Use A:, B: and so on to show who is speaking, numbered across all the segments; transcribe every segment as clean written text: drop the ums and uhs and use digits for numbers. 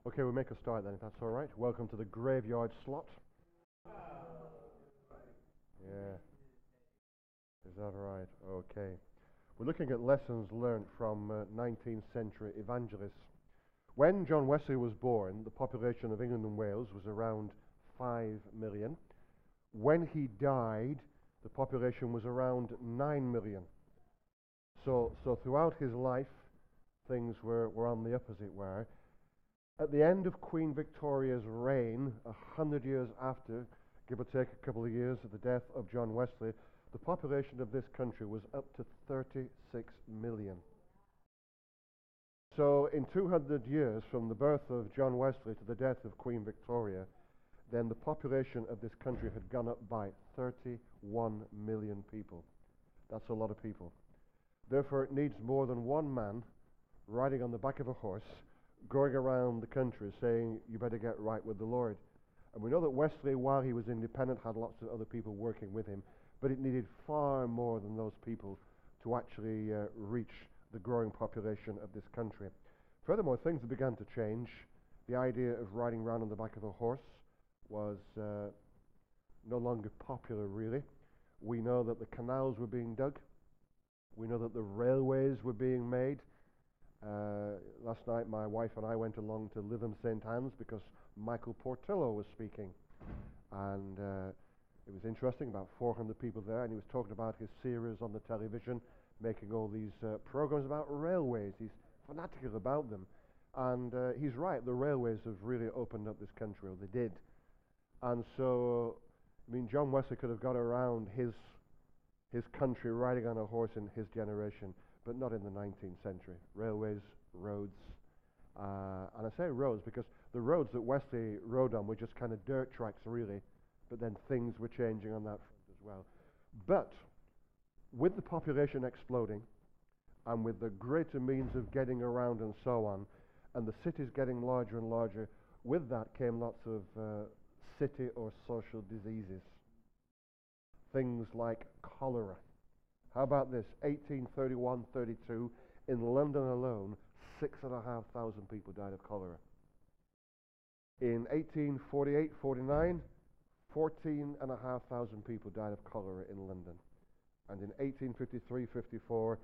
A: Okay, we'll make a start then, if that's all right. Welcome to the graveyard slot. Yeah, is that right? Okay. We're looking at lessons learned from 19th century evangelists. When John Wesley was born, the population of England and Wales was around 5 million. When he died, the population was around 9 million. So throughout his life, things were on the up, as it were. At the end of Queen Victoria's reign, 100 years after, give or take a couple of years, of the death of John Wesley, the population of this country was up to 36 million. So in 200 years, from the birth of John Wesley to the death of Queen Victoria, then the population of this country had gone up by 31 million people. That's a lot of people. Therefore, it needs more than one man riding on the back of a horse, going around the country saying, you better get right with the Lord. And we know that Wesley, while he was independent, had lots of other people working with him, but it needed far more than those people to actually reach the growing population of this country. Furthermore, things began to change. The idea of riding around on the back of a horse was no longer popular, really. We know that the canals were being dug. We know that the railways were being made. Last night my wife and I went along to Lytham St. Anne's because Michael Portillo was speaking, and it was interesting, about 400 people there, and he was talking about his series on the television, making all these programs about railways. He's fanatical about them, and he's right, the railways have really opened up this country, or they did. And so, I mean, John Wesley could have got around his country riding on a horse in his generation, but not in the 19th century. Railways, roads, and I say roads because the roads that Wesley rode on were just kind of dirt tracks, really, but then things were changing on that front as well. But with the population exploding, and with the greater means of getting around and so on, and the cities getting larger and larger, with that came lots of city or social diseases. Things like cholera. How about this? 1831-32, in London alone, 6,500 people died of cholera. In 1848-49, 14,500 people died of cholera in London. And in 1853-54,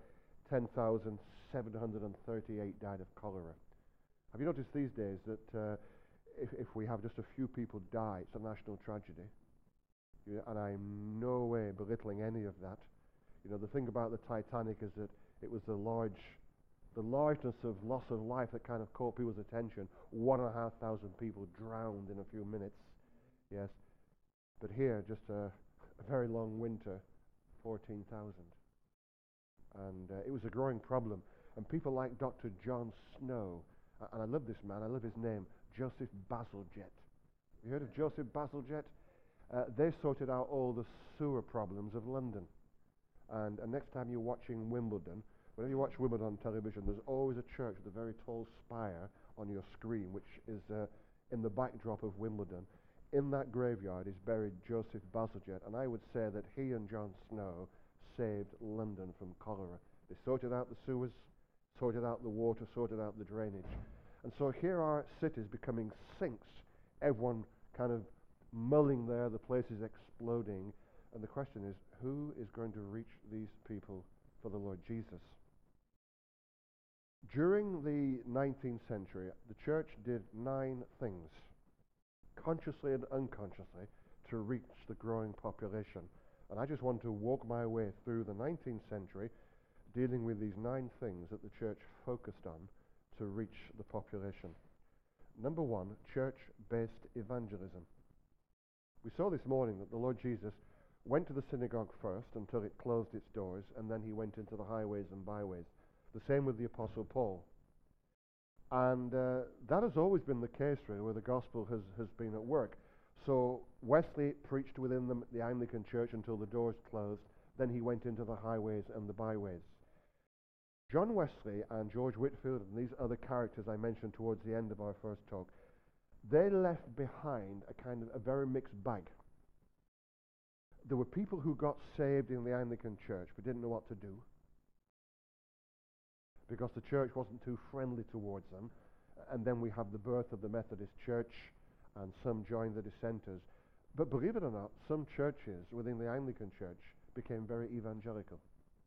A: 10,738 died of cholera. Have you noticed these days that if we have just a few people die, it's a national tragedy? And I'm no way belittling any of that. You know, the thing about the Titanic is that it was the largeness of loss of life that kind of caught people's attention. 1,500 people drowned in a few minutes. Yes. But here, just a very long winter, 14,000. And it was a growing problem. And people like Dr. John Snow, and I love this man, I love his name, Joseph Bazalgette. You heard of Joseph Bazalgette? They sorted out all the sewer problems of London. And next time you're watching Wimbledon, whenever you watch Wimbledon on television, there's always a church with a very tall spire on your screen, which is in the backdrop of Wimbledon. In that graveyard is buried Joseph Bazalgette, and I would say that he and John Snow saved London from cholera. They sorted out the sewers, sorted out the water, sorted out the drainage. And so here are cities becoming sinks, everyone kind of mulling there, the place is exploding, and the question is, who is going to reach these people for the Lord Jesus? During the 19th century, the church did 9 things, consciously and unconsciously, to reach the growing population. And I just want to walk my way through the 19th century, dealing with these 9 things that the church focused on to reach the population. Number 1, church-based evangelism. We saw this morning that the Lord Jesus went to the synagogue first until it closed its doors, and then he went into the highways and byways. The same with the Apostle Paul. And that has always been the case, really, where the gospel has been at work. So Wesley preached within the Anglican Church until the doors closed. Then he went into the highways and the byways. John Wesley and George Whitefield and these other characters I mentioned towards the end of our first talk, they left behind a kind of a very mixed bag. There were people who got saved in the Anglican Church but didn't know what to do, because the church wasn't too friendly towards them. And then we have the birth of the Methodist Church, and some joined the dissenters. But believe it or not, some churches within the Anglican Church became very evangelical.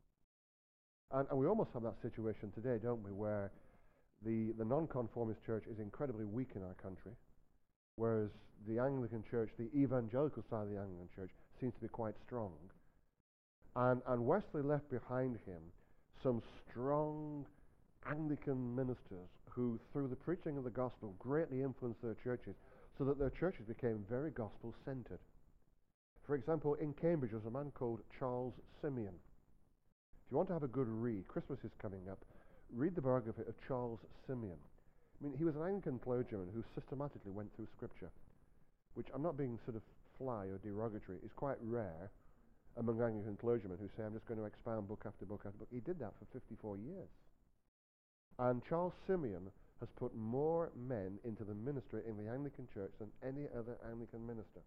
A: And we almost have that situation today, don't we, where the nonconformist church is incredibly weak in our country, whereas the Anglican Church, the evangelical side of the Anglican Church, seems to be quite strong. And Wesley left behind him some strong Anglican ministers who, through the preaching of the gospel, greatly influenced their churches, so that their churches became very gospel-centered. For example, in Cambridge, there was a man called Charles Simeon. If you want to have a good read, Christmas is coming up, read the biography of Charles Simeon. I mean, he was an Anglican clergyman who systematically went through Scripture, which, I'm not being sort of fly or derogatory, is quite rare among Anglican clergymen who say, I'm just going to expound book after book after book. He did that for 54 years. And Charles Simeon has put more men into the ministry in the Anglican Church than any other Anglican minister.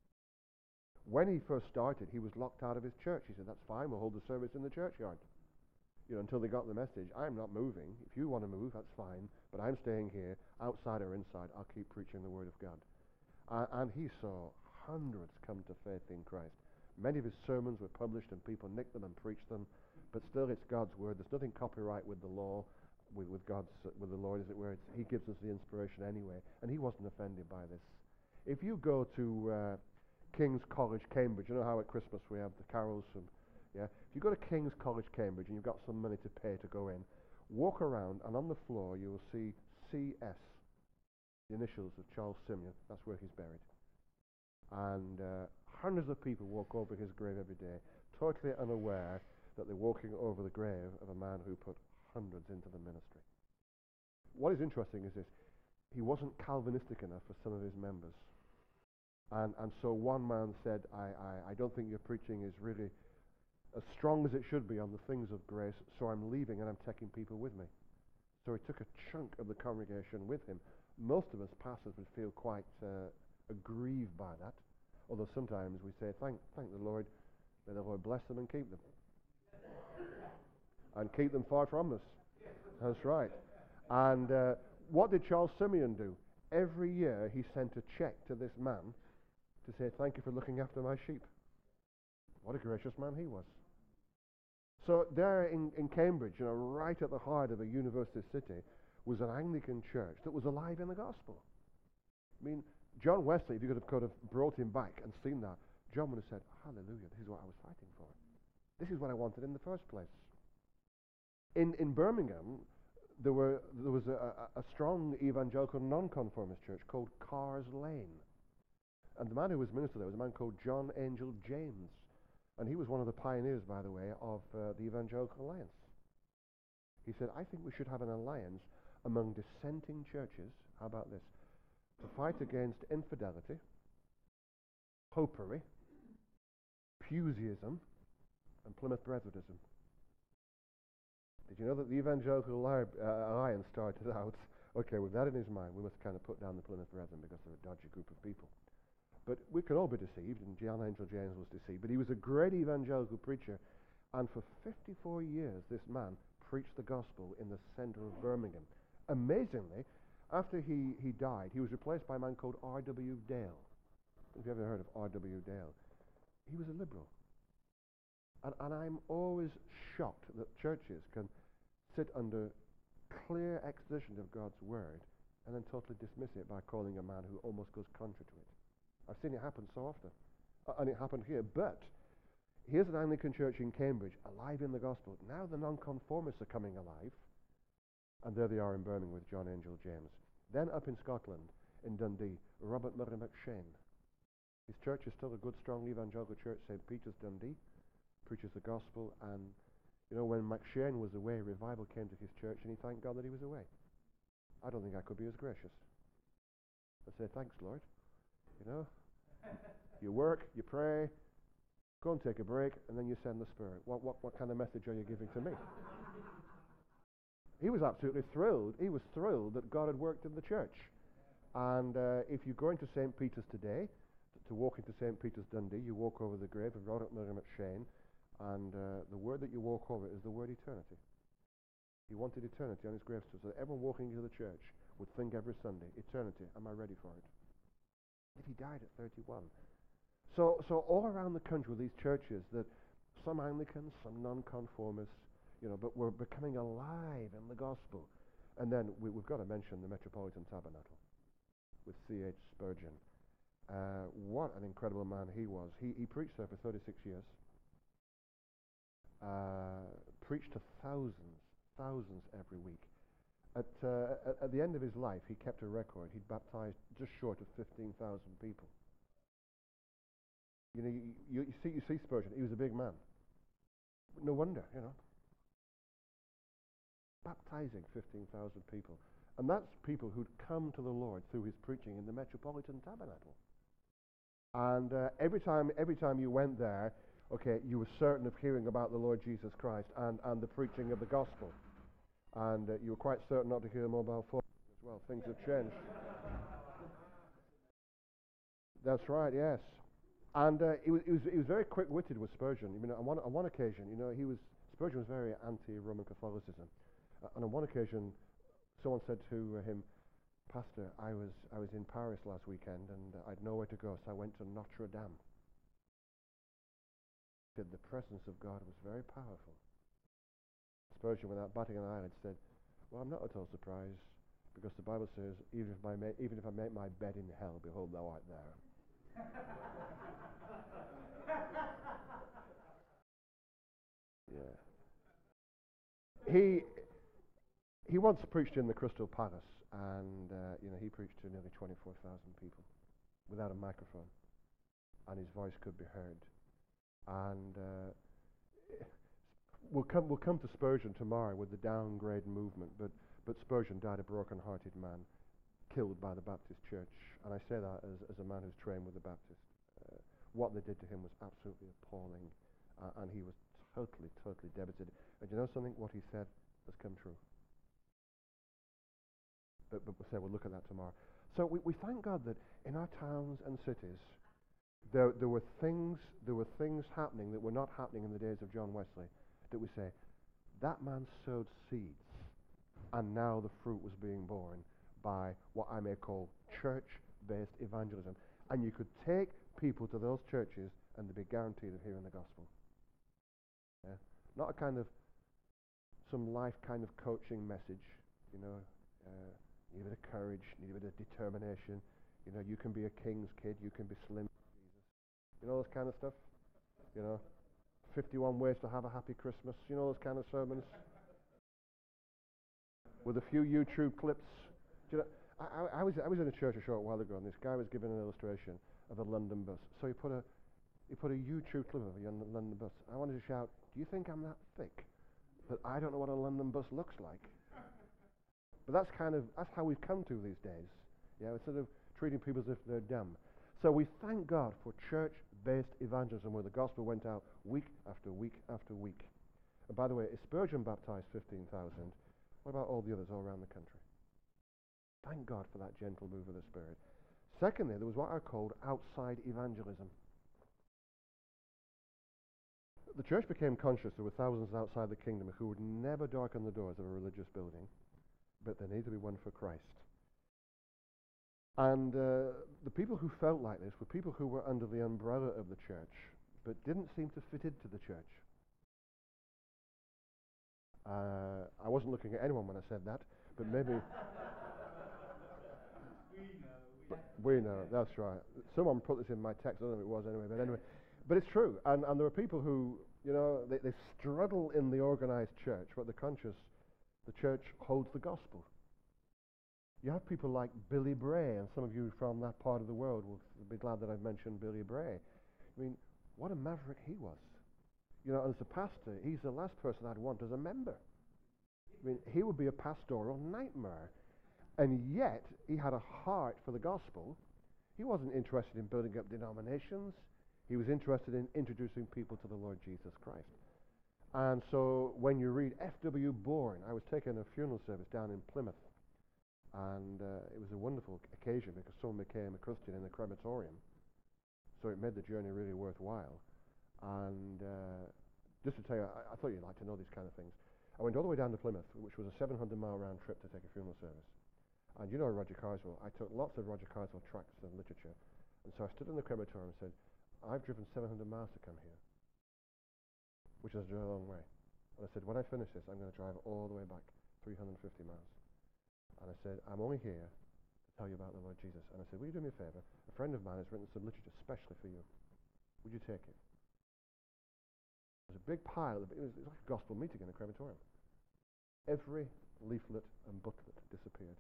A: When he first started, he was locked out of his church. He said, that's fine, we'll hold the service in the churchyard. Until they got the message, I'm not moving. If you want to move, that's fine, but I'm staying here, outside or inside, I'll keep preaching the Word of God. And he saw hundreds come to faith in Christ. Many of his sermons were published and people nicked them and preached them, but still it's God's Word. There's nothing copyright with the law, with the Lord, as it were. He gives us the inspiration anyway, and he wasn't offended by this. If you go to King's College, Cambridge, you know how at Christmas we have the carols from, yeah? If you go to King's College, Cambridge, and you've got some money to pay to go in, walk around, and on the floor you will see CS, the initials of Charles Simeon. That's where he's buried. And hundreds of people walk over his grave every day, totally unaware that they're walking over the grave of a man who put hundreds into the ministry. What is interesting is this: he wasn't Calvinistic enough for some of his members. And so one man said, I don't think your preaching is really as strong as it should be on the things of grace, so I'm leaving and I'm taking people with me. So he took a chunk of the congregation with him. Most of us pastors would feel quite aggrieved by that, although sometimes we say, thank the Lord, may the Lord bless them and keep them. And keep them far from us. That's right. And what did Charles Simeon do? Every year he sent a check to this man to say, thank you for looking after my sheep. What a gracious man he was. So there in Cambridge, right at the heart of a university city, was an Anglican church that was alive in the gospel. I mean, John Wesley, if you could have brought him back and seen that, John would have said, hallelujah, this is what I was fighting for. This is what I wanted in the first place. In Birmingham, there was a strong evangelical nonconformist church called Carr's Lane. And the man who was minister there was a man called John Angel James. And he was one of the pioneers, by the way, of the Evangelical Alliance. He said, I think we should have an alliance among dissenting churches, how about this, to fight against infidelity, popery, Puseyism, and Plymouth Brethren-ism. Did you know that the Evangelical Alliance started out, okay, with that in his mind, we must kind of put down the Plymouth Brethren because they're a dodgy group of people. But we can all be deceived, and John Angel James was deceived. But he was a great evangelical preacher, and for 54 years this man preached the gospel in the center of Birmingham. Amazingly, after he died, he was replaced by a man called R.W. Dale. Have you ever heard of R.W. Dale? He was a liberal. And I'm always shocked that churches can sit under clear exposition of God's word and then totally dismiss it by calling a man who almost goes contrary to it. I've seen it happen so often. And it happened here. But here's an Anglican church in Cambridge, alive in the gospel. Now the nonconformists are coming alive. And there they are in Birmingham with John Angel James. Then up in Scotland, in Dundee, Robert Murray McShane. His church is still a good, strong evangelical church, St. Peter's, Dundee. Preaches the gospel. And, when McShane was away, revival came to his church, and he thanked God that he was away. I don't think I could be as gracious. I say, thanks, Lord. You work, you pray, go and take a break, and then you send the Spirit. What kind of message are you giving to me? He was absolutely thrilled. He was thrilled that God had worked in the church. And if you go into St. Peter's today, to walk into St. Peter's, Dundee, you walk over the grave of Robert Murray McShane, and the word that you walk over is the word eternity. He wanted eternity on his gravestone, so that everyone walking into the church would think every Sunday, eternity, am I ready for it? If he died at 31. So all around the country were these churches that some Anglicans, some nonconformists, but were becoming alive in the gospel. And then we've got to mention the Metropolitan Tabernacle with C.H. Spurgeon. What an incredible man he was. He preached there for 36 years. Preached to thousands every week. At the end of his life, he kept a record. He'd baptized just short of 15,000 people. You see Spurgeon. He was a big man. No wonder, baptizing 15,000 people. And that's people who'd come to the Lord through his preaching in the Metropolitan Tabernacle. And every time you went there, okay, you were certain of hearing about the Lord Jesus Christ and the preaching of the gospel. And you were quite certain not to hear mobile phones as well. Things have changed. That's right, yes. And he was very quick-witted with Spurgeon. On one occasion, Spurgeon was very anti-Roman Catholicism. And on one occasion, someone said to him, "Pastor, I was in Paris last weekend and I'd nowhere to go, so I went to Notre Dame." He said the presence of God was very powerful. Spurgeon, without batting an eyelid, said, "Well, I'm not at all surprised, because the Bible says, even if I make my bed in hell, behold, thou art there." Yeah. He once preached in the Crystal Palace, and he preached to nearly 24,000 people without a microphone, and his voice could be heard. And we'll come to Spurgeon tomorrow with the downgrade movement, but Spurgeon died a broken-hearted man, killed by the Baptist Church, and I say that as a man who's trained with the Baptist. What they did to him was absolutely appalling, and he was totally devastated. And you know something? What he said has come true. But we'll say we'll look at that tomorrow. So we thank God that in our towns and cities, there were things happening that were not happening in the days of John Wesley, that we say, that man sowed seeds, and now the fruit was being borne by what I may call church-based evangelism. And you could take people to those churches and they'd be guaranteed of hearing the gospel. Yeah? Not a kind of some life kind of coaching message, need a bit of courage, need a bit of determination. You can be a king's kid, you can be slim Jesus. Those kind of stuff. 51 ways to have a happy Christmas. Those kind of sermons. With a few YouTube clips. I was in a church a short while ago, and this guy was giving an illustration of a London bus. So he put a YouTube clip of a London bus. I wanted to shout, "Do you think I'm that thick that I don't know what a London bus looks like?" But that's how we've come to these days. Instead of treating people as if they're dumb. So we thank God for church-based evangelism, where the gospel went out week after week after week. And by the way, if Spurgeon baptized 15,000, what about all the others all around the country? Thank God for that gentle move of the Spirit. Secondly, there was what are called outside evangelism. The church became conscious there were thousands outside the kingdom who would never darken the doors of a religious building, but there needed to be one for Christ. And the people who felt like this were people who were under the umbrella of the church, but didn't seem to fit into the church. I wasn't looking at anyone when I said that, but maybe... We know, that's right. Someone put this in my text, I don't know if it was anyway, but anyway. But it's true, and there are people who, they struggle in the organized church, but they're conscious the church holds the gospel. You have people like Billy Bray, and some of you from that part of the world will be glad that I've mentioned Billy Bray. I mean, what a maverick he was. As a pastor, he's the last person I'd want as a member. I mean, he would be a pastoral nightmare. And yet, he had a heart for the gospel. He wasn't interested in building up denominations. He was interested in introducing people to the Lord Jesus Christ. And so, when you read F.W. Bourne, I was taking a funeral service down in Plymouth. And it was a wonderful occasion because someone became a Christian in the crematorium. So it made the journey really worthwhile. And just to tell you, I thought you'd like to know these kind of things. I went all the way down to Plymouth, which was a 700-mile round trip to take a funeral service. And you know Roger Carswell. I took lots of Roger Carswell tracts and literature. And so I stood in the crematorium and said, I've driven 700 miles to come here, which is a long way. And I said, when I finish this, I'm going to drive all the way back, 350 miles. And I said, I'm only here to tell you about the Lord Jesus. And I said, will you do me a favor? A friend of mine has written some literature specially for you. Would you take it? It was a big pile. It was like a gospel meeting in a crematorium. Every leaflet and booklet disappeared.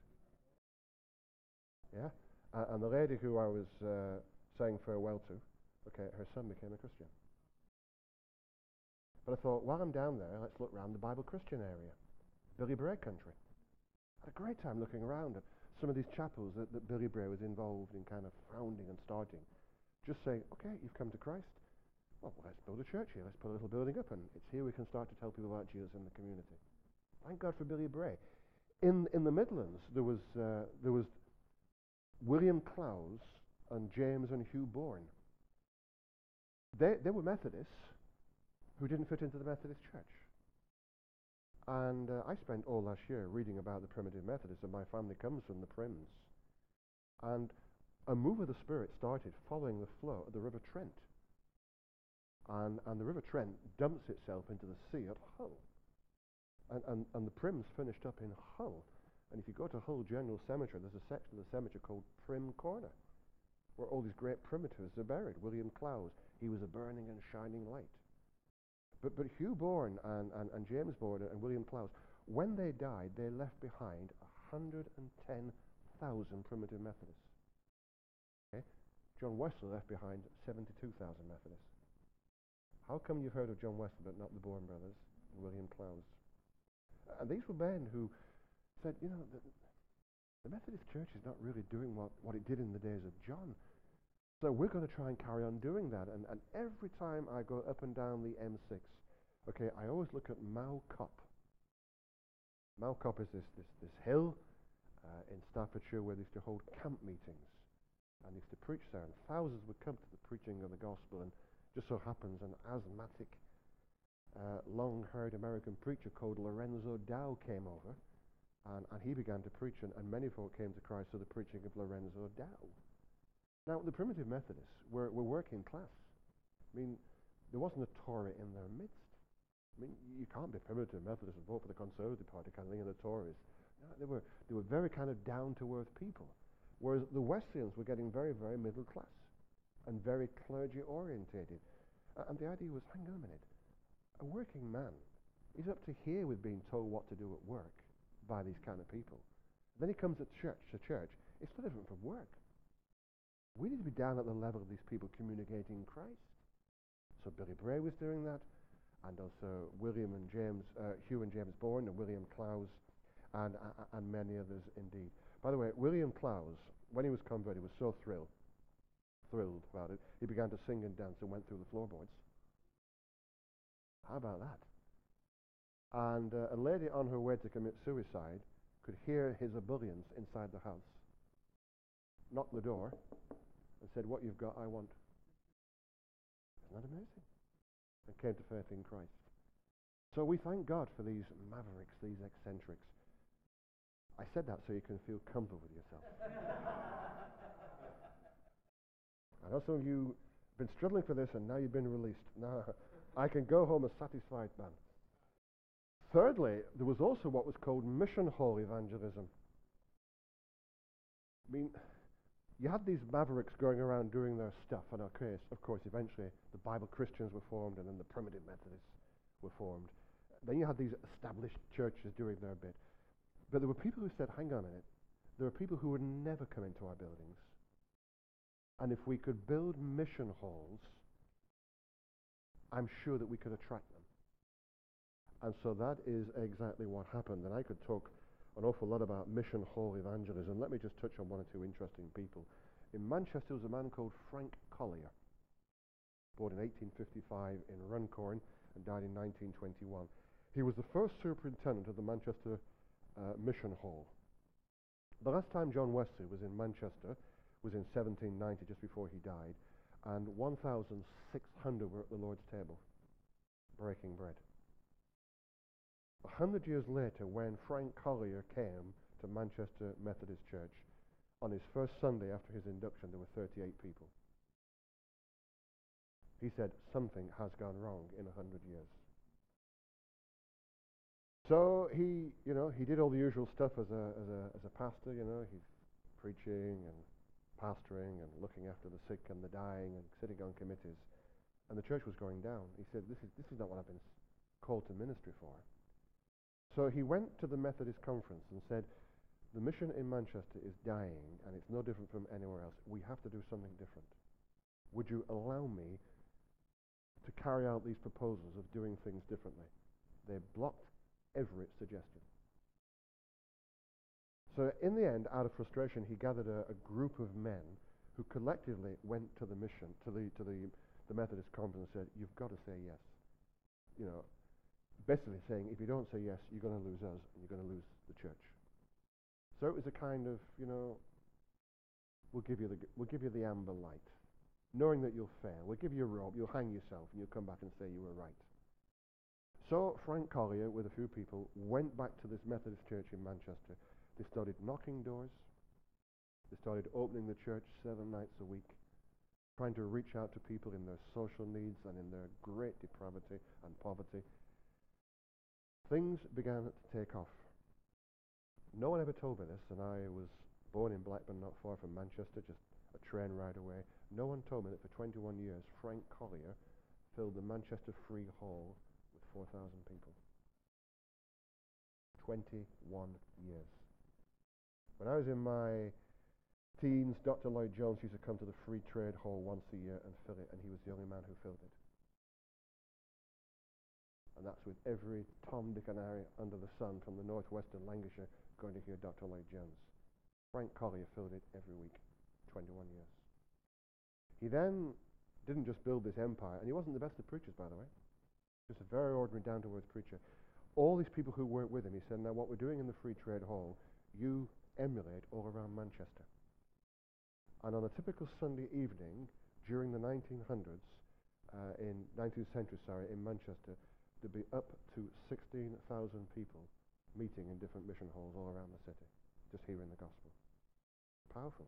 A: Yeah? And the lady who I was saying farewell to, okay, her son became a Christian. But I thought, while I'm down there, let's look around the Bible Christian area. Billy Bray country. I had a great time looking around at some of these chapels that Billy Bray was involved in kind of founding and starting. Just saying, okay, you've come to Christ. Well, let's build a church here. Let's put a little building up, and it's here we can start to tell people about Jesus in the community. Thank God for Billy Bray. In the Midlands, there was William Clowes and James and Hugh Bourne. They were Methodists who didn't fit into the Methodist church. And I spent all last year reading about the primitive Methodists, and my family comes from the Prims. And a move of the Spirit started following the flow of the River Trent. And the River Trent dumps itself into the sea at Hull. And the Prims finished up in Hull. And if you go to Hull General Cemetery, there's a section of the cemetery called Prim Corner, where all these great primitives are buried. William Clowes, he was a burning and shining light. But Hugh Bourne and James Bourne and William Clowes, when they died, they left behind 110,000 primitive Methodists. Okay? John Wesley left behind 72,000 Methodists. How come you've heard of John Wesley but not the Bourne brothers and William Clowes? And these were men who said, you know, the Methodist Church is not really doing what it did in the days of John. So we're going to try and carry on doing that. And every time I go up and down the M6, okay, I always look at Mow Cop. Mow Cop is this hill in Staffordshire where they used to hold camp meetings. And they used to preach there. And thousands would come to the preaching of the gospel. And just so happens an asthmatic, long-haired American preacher called Lorenzo Dow came over. And he began to preach. And many folk came to Christ through the preaching of Lorenzo Dow. Now, the primitive Methodists were working class. I mean, there wasn't a Tory in their midst. I mean, you can't be primitive Methodist and vote for the Conservative Party kind of thing, and the Tories. No, they were very kind of down-to-earth people, whereas the Wesleyans were getting very, very middle class and very clergy-orientated. And the idea was, hang on a minute, a working man is up to here with being told what to do at work by these kind of people. Then he comes to church. It's no different from work. We need to be down at the level of these people communicating Christ. So Billy Bray was doing that, and also Hugh and James Bourne, and William Clowes, and many others indeed. By the way, William Clowes, when he was converted, was so thrilled about it, he began to sing and dance and went through the floorboards. How about that? And a lady on her way to commit suicide could hear his ebullience inside the house, knocked the door, and said, what you've got, I want. Isn't that amazing? And came to faith in Christ. So we thank God for these mavericks, these eccentrics. I said that so you can feel comfortable with yourself. I know some of you have been struggling for this and now you've been released. Now I can go home a satisfied man. Thirdly, there was also what was called mission hall evangelism. I mean, you had these mavericks going around doing their stuff, and of course, eventually the Bible Christians were formed, and then the primitive Methodists were formed. Then you had these established churches doing their bit. But there were people who said, hang on a minute, there are people who would never come into our buildings. And if we could build mission halls, I'm sure that we could attract them. And so that is exactly what happened. And I could talk an awful lot about mission hall evangelism. Let me just touch on one or two interesting people. In Manchester was a man called Frank Collier, born in 1855 in Runcorn and died in 1921. He was the first superintendent of the Manchester Mission Hall. The last time John Wesley was in Manchester was in 1790, just before he died, and 1,600 were at the Lord's table, breaking bread. 100 years later, when Frank Collier came to Manchester Methodist Church. On his first Sunday after his induction, there were 38 people. He said, something has gone wrong in 100 years. So he did all the usual stuff as a pastor. He's preaching and pastoring and looking after the sick and the dying and sitting on committees. And the church was going down. He said, this is not what I've been called to ministry for. So he went to the Methodist conference and said, the mission in Manchester is dying, and it's no different from anywhere else. We have to do something different. Would you allow me to carry out these proposals of doing things differently? They blocked every suggestion. So in the end, out of frustration, he gathered a group of men who collectively went to the mission, to the Methodist conference, and said, you've got to say yes. Basically saying, if you don't say yes, you're going to lose us, and you're going to lose the church. So it was a kind of, we'll give you the amber light, knowing that you'll fail. We'll give you a rope, you'll hang yourself, and you'll come back and say you were right. So Frank Collier, with a few people, went back to this Methodist church in Manchester. They started knocking doors. They started opening the church 7 nights a week, trying to reach out to people in their social needs and in their great depravity and poverty. Things began to take off. No one ever told me this, and I was born in Blackburn, not far from Manchester, just a train ride away. No one told me that for 21 years, Frank Collier filled the Manchester Free Hall with 4,000 people. 21 years. When I was in my teens, Dr. Lloyd Jones used to come to the Free Trade Hall once a year and fill it, and he was the only man who filled it. And that's with every Tom, Dick and Harry under the sun from the northwestern Lancashire going to hear Dr. Lloyd Jones. Frank Collier filled it every week, 21 years. He then didn't just build this empire, and he wasn't the best of preachers, by the way. Just a very ordinary, down-to-earth preacher. All these people who worked with him, he said, now what we're doing in the Free Trade Hall, you emulate all around Manchester. And on a typical Sunday evening during the 1900s, in 19th century, in Manchester, there'd be up to 16,000 people meeting in different mission halls all around the city, just hearing the gospel. Powerful.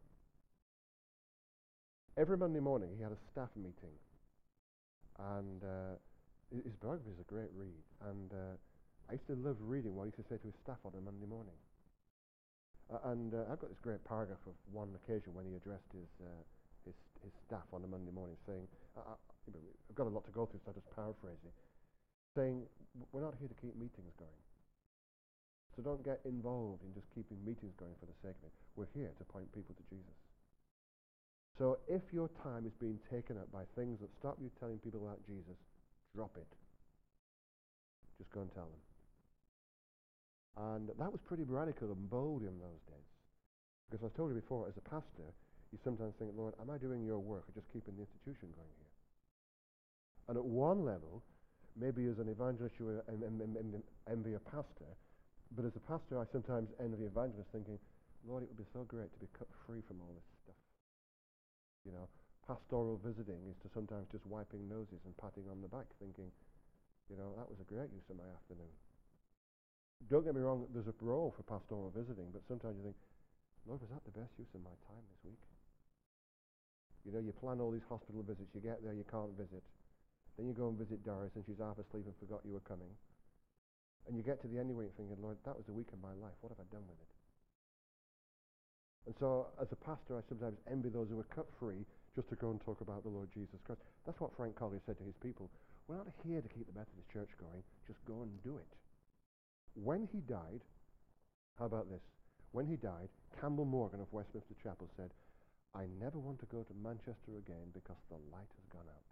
A: Every Monday morning he had a staff meeting, and his biography is a great read, and I used to love reading what he used to say to his staff on a Monday morning. I've got this great paragraph of one occasion when he addressed his staff on a Monday morning, saying, I've got a lot to go through, so I'll just paraphrase it, saying, we're not here to keep meetings going. So don't get involved in just keeping meetings going for the sake of it. We're here to point people to Jesus. So if your time is being taken up by things that stop you telling people about Jesus, drop it. Just go and tell them. And that was pretty radical and bold in those days. Because I told you before, as a pastor, you sometimes think, Lord, am I doing your work or just keeping the institution going here? And at one level, maybe as an evangelist you envy a pastor, but as a pastor I sometimes envy evangelists, thinking, Lord, it would be so great to be cut free from all this stuff. Pastoral visiting is to sometimes just wiping noses and patting on the back, thinking, that was a great use of my afternoon. Don't get me wrong, there's a role for pastoral visiting, but sometimes you think, Lord, was that the best use of my time this week? You plan all these hospital visits, you get there, you can't visit. Then you go and visit Doris, and she's half asleep and forgot you were coming. And you get to the end of the week thinking, Lord, that was a week of my life. What have I done with it? And so, as a pastor, I sometimes envy those who are cut free just to go and talk about the Lord Jesus Christ. That's what Frank Collier said to his people. We're not here to keep the Methodist Church going. Just go and do it. When he died, how about this? When he died, Campbell Morgan of Westminster Chapel said, I never want to go to Manchester again because the light has gone out.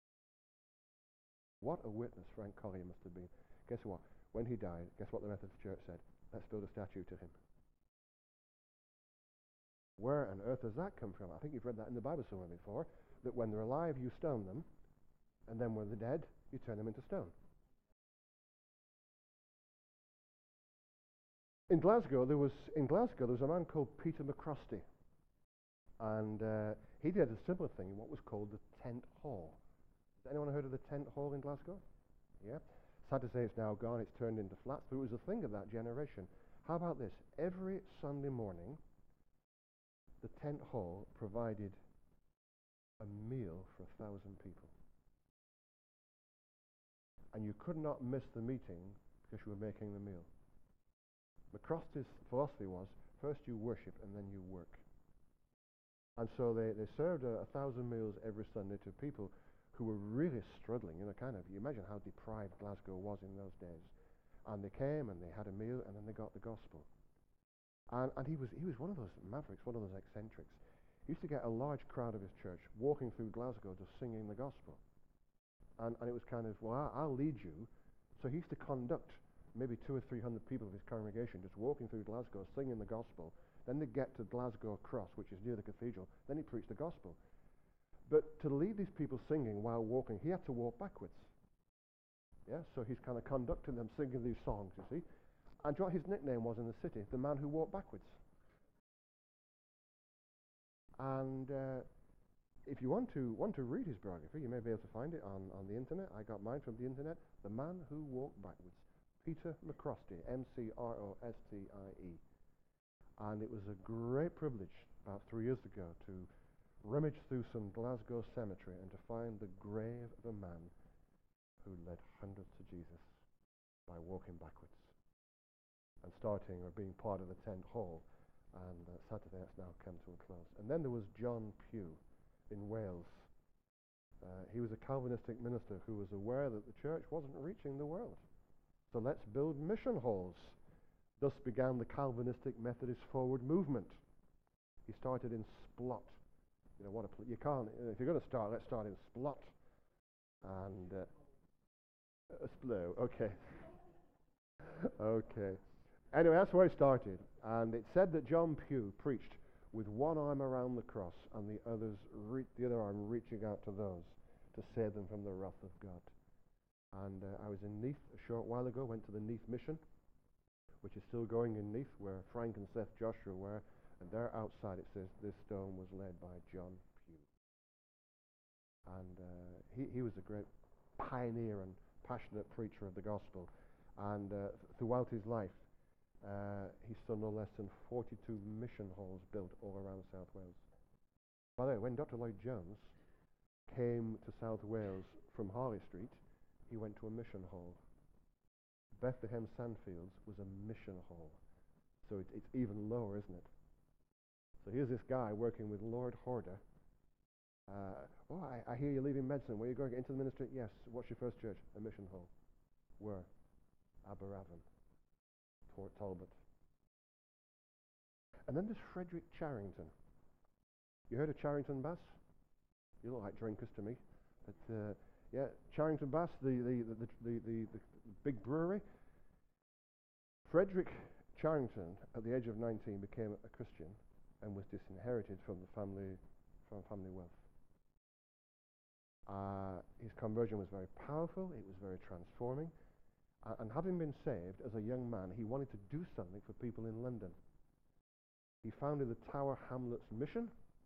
A: What a witness Frank Collier must have been. Guess what? When he died, guess what the Methodist Church said? Let's build a statue to him. Where on earth does that come from? I think you've read that in the Bible somewhere before, that when they're alive, you stone them, and then when they're dead, you turn them into stone. In Glasgow, there was a man called Peter McCrosty, and he did a similar thing in what was called the Tent Hall. Has anyone heard of the Tent Hall in Glasgow? Yeah. Sad to say it's now gone, it's turned into flats, but it was a thing of that generation. How about this? Every Sunday morning, the tent hall provided a meal for 1,000 people. And you could not miss the meeting because you were making the meal. McCrosty's philosophy was, first you worship and then you work. And so they served 1,000 meals every Sunday to people who were really struggling, you imagine how deprived Glasgow was in those days. And they came and they had a meal and then they got the gospel. And he was one of those mavericks, one of those eccentrics. He used to get a large crowd of his church walking through Glasgow just singing the gospel. And it was I'll lead you. So he used to conduct maybe 200 or 300 people of his congregation just walking through Glasgow singing the gospel. Then they get to Glasgow Cross, which is near the cathedral. Then he preached the gospel. But to lead these people singing while walking, he had to walk backwards. Yeah, so he's kind of conducting them singing these songs, you see. And do you know what his nickname was in the city? The man who walked backwards. And if you want to read his biography, you may be able to find it on the internet. I got mine from the internet. The Man Who Walked Backwards. Peter McCrostie, M-C-R-O-S-T-I-E. And it was a great privilege about 3 years ago to rummage through some Glasgow cemetery and to find the grave of a man who led hundreds to Jesus by walking backwards and starting or being part of the tent hall. And Saturday has now come to a close. And then there was John Pugh in Wales. He was a Calvinistic minister who was aware that the church wasn't reaching the world. So let's build mission halls. Thus began the Calvinistic Methodist Forward Movement. He started in Splot. You can't, if you're going to start, let's start in Splot. And Splo, okay. Okay. Anyway, that's where he started. And it said that John Pugh preached with one arm around the cross and the other arm reaching out to those to save them from the wrath of God. And I was in Neath a short while ago, went to the Neath Mission, which is still going in Neath, where Frank and Seth Joshua were. And there outside it says, this stone was laid by John Pugh. And he was a great pioneer and passionate preacher of the gospel. And throughout his life, he saw no less than 42 mission halls built all around South Wales. By the way, when Dr. Lloyd Jones came to South Wales from Harley Street, he went to a mission hall. Bethlehem Sandfields was a mission hall. So it's even lower, isn't it? So here's this guy working with Lord Horder. I hear you're leaving medicine. Where are you going into the ministry? Yes. What's your first church? A mission hall. Where? Aberavon. Port Talbot. And then there's Frederick Charrington. You heard of Charrington Bass? You look like drinkers to me. But yeah, Charrington Bass, the big brewery. Frederick Charrington, at the age of 19, became a Christian and was disinherited from family wealth. His conversion was very powerful. It was very transforming. And having been saved as a young man, he wanted to do something for people in London. He founded the Tower Hamlets Mission,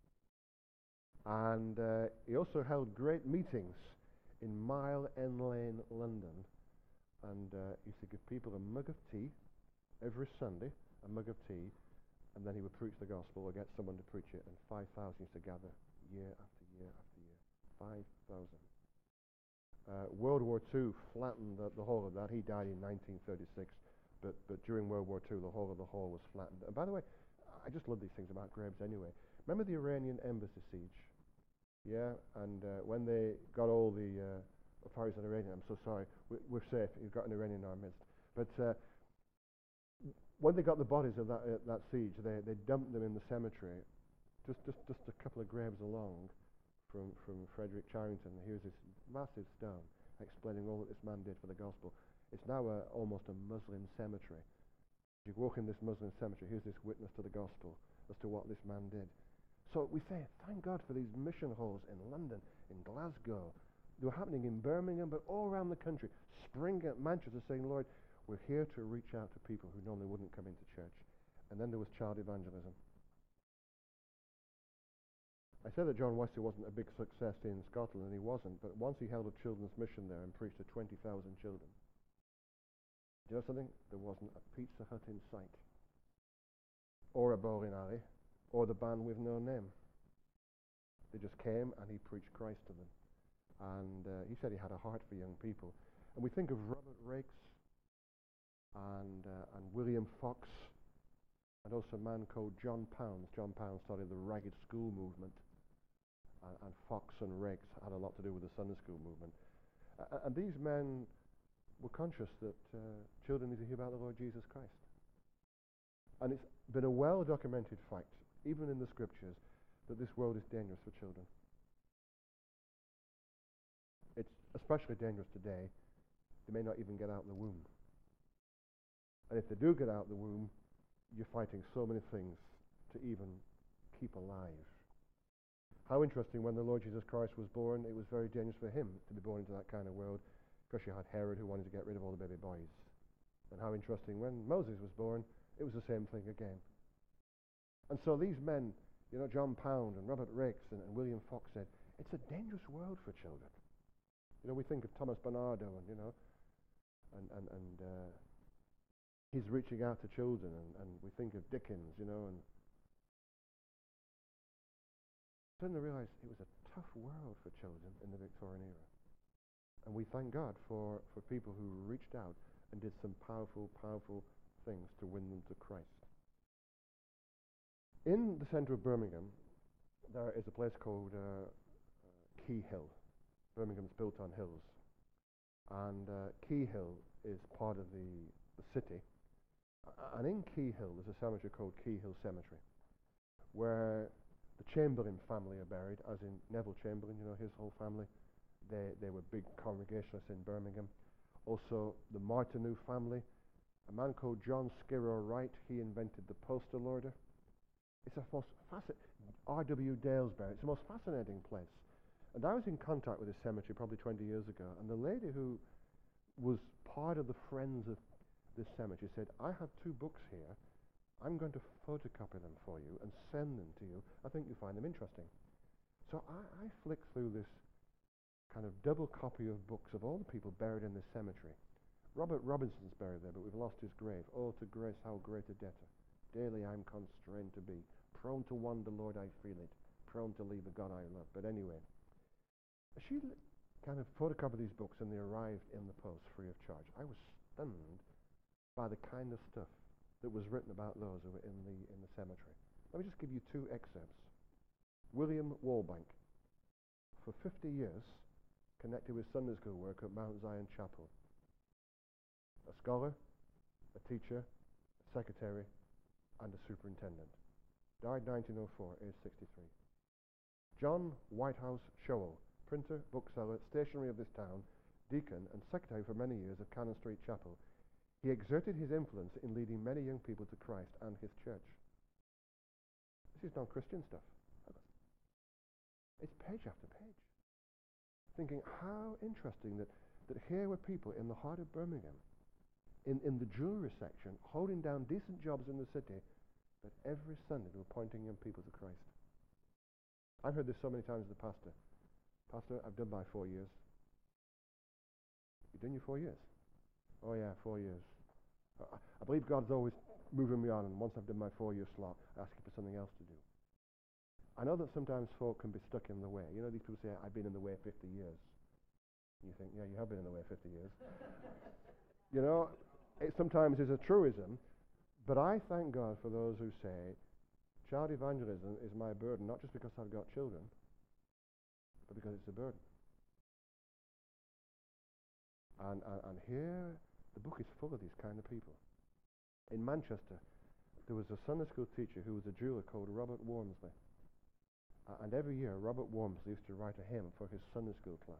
A: and he also held great meetings in Mile End Lane, London, and used to give people a mug of tea every Sunday, a mug of tea, and then he would preach the gospel or get someone to preach it, and 5,000 used to gather year after year after year. 5,000. World War II flattened the whole of that. He died in 1936, but during World War II, the whole of the hall was flattened. And by the way, I just love these things about graves anyway. Remember the Iranian embassy siege? Yeah, and when they got all the authorities in Iran, I'm so sorry, we're safe. You've got an Iranian in our midst. But when they got the bodies of that siege, they dumped them in the cemetery, just a couple of graves along from Frederick Charrington. Here's this massive stone explaining all that this man did for the gospel. It's now almost a Muslim cemetery. You walk in this Muslim cemetery, here's this witness to the gospel as to what this man did. So we say, thank God for these mission halls in London, in Glasgow. They were happening in Birmingham, but all around the country. Spring at Manchester saying, Lord, we're here to reach out to people who normally wouldn't come into church. And then there was child evangelism. I said that John Wesley wasn't a big success in Scotland, and he wasn't, but once he held a children's mission there and preached to 20,000 children. Do you know something? There wasn't a Pizza Hut in sight. or a bowling alley, or the band with no name. They just came and he preached Christ to them. And he said he had a heart for young people. And we think of Robert Raikes and William Fox, and also a man called John Pounds. John Pounds started the Ragged School movement, and Fox and Raikes had a lot to do with the Sunday School movement. And these men were conscious that children need to hear about the Lord Jesus Christ. And it's been a well-documented fact, even in the scriptures, that this world is dangerous for children. It's especially dangerous today. They may not even get out of the womb. And if they do get out of the womb, you're fighting so many things to even keep alive. How interesting, when the Lord Jesus Christ was born, it was very dangerous for him to be born into that kind of world, because you had Herod who wanted to get rid of all the baby boys. And how interesting, when Moses was born, it was the same thing again. And so these men, you know, John Pound and Robert Raikes and William Fox said, it's a dangerous world for children. You know, we think of Thomas Bernardo and, you know, and he's reaching out to children, and we think of Dickens, you know, and suddenly realized it was a tough world for children in the Victorian era. And we thank God for people who reached out and did some powerful, powerful things to win them to Christ. In the centre of Birmingham, there is a place called Key Hill. Birmingham's built on hills. And Key Hill is part of the city. And in Key Hill, there's a cemetery called Key Hill Cemetery, where the Chamberlain family are buried, as in Neville Chamberlain, you know, his whole family. They were big Congregationalists in Birmingham. Also, the Martineau family. A man called John Skirrow Wright, he invented the postal order. It's a most fascinating, R.W. Dalesbury, it's the most fascinating place. And I was in contact with this cemetery probably 20 years ago, and the lady who was part of the Friends of this cemetery said, I have 2 books here. I'm going to photocopy them for you and send them to you. I think you'll find them interesting. So I flicked through this kind of double copy of books of all the people buried in this cemetery. Robert Robinson's buried there, but we've lost his grave. Oh, to grace, how great a debtor. Daily I'm constrained to be. Prone to wander, Lord, I feel it. Prone to leave the God I love. But anyway, she kind of photocopied these books, and they arrived in the post free of charge. I was stunned by the kind of stuff that was written about those who were in the cemetery. Let me just give you 2 excerpts. William Wallbank, for 50 years, connected with Sunday school work at Mount Zion Chapel. A scholar, a teacher, a secretary, and a superintendent. Died 1904, age 63. John Whitehouse Showell, printer, bookseller, stationery of this town, deacon, and secretary for many years of Cannon Street Chapel. He exerted his influence in leading many young people to Christ and his church. This is non-Christian stuff. It's page after page. Thinking how interesting that here were people in the heart of Birmingham, in the jewelry section, holding down decent jobs in the city, but every Sunday they were pointing young people to Christ. I've heard this so many times as a pastor. Pastor, I've done my 4 years. You've done your 4 years? Oh yeah, 4 years. I believe God's always moving me on, and once I've done my 4-year slot, I ask him for something else to do. I know that sometimes folk can be stuck in the way. You know, these people say, I've been in the way 50 years. And you think, yeah, you have been in the way 50 years. You know, it sometimes is a truism, but I thank God for those who say, child evangelism is my burden, not just because I've got children, but because it's a burden. And here, the book is full of these kind of people. In Manchester, there was a Sunday school teacher who was a jeweler called Robert Wormsley. And every year, Robert Wormsley used to write a hymn for his Sunday school class.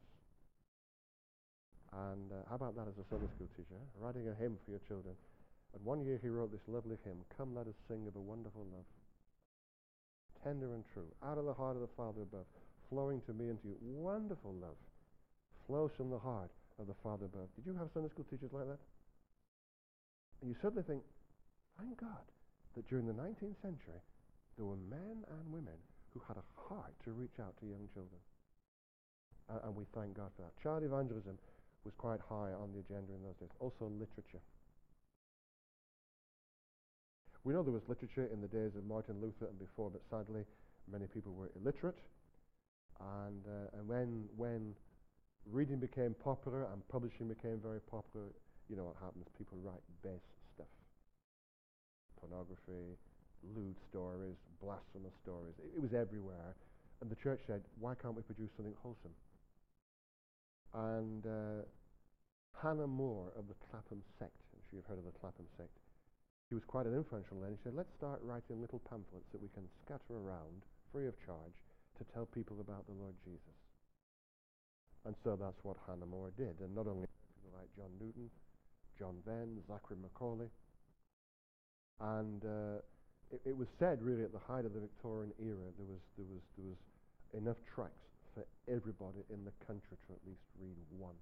A: And how about that as a Sunday school teacher? Writing a hymn for your children. And one year he wrote this lovely hymn, Come let us sing of a wonderful love. Tender and true, out of the heart of the Father above, flowing to me and to you. Wonderful love flows from the heart of the Father above. Did you have Sunday school teachers like that? And you suddenly think, thank God that during the 19th century, there were men and women who had a heart to reach out to young children. And we thank God for that. Child evangelism was quite high on the agenda in those days. Also literature. We know there was literature in the days of Martin Luther and before, but sadly, many people were illiterate. And when reading became popular and publishing became very popular, you know what happens. People write base stuff. Pornography, lewd stories, blasphemous stories. It was everywhere. And the church said, why can't we produce something wholesome? And Hannah More of the Clapham sect, I'm sure you've heard of the Clapham sect, she was quite an influential lady. She said, let's start writing little pamphlets that we can scatter around free of charge to tell people about the Lord Jesus. And so that's what Hannah More did. And not only people like John Newton, John Venn, Zachary Macaulay. And it was said really at the height of the Victorian era there was enough tracts for everybody in the country to at least read one.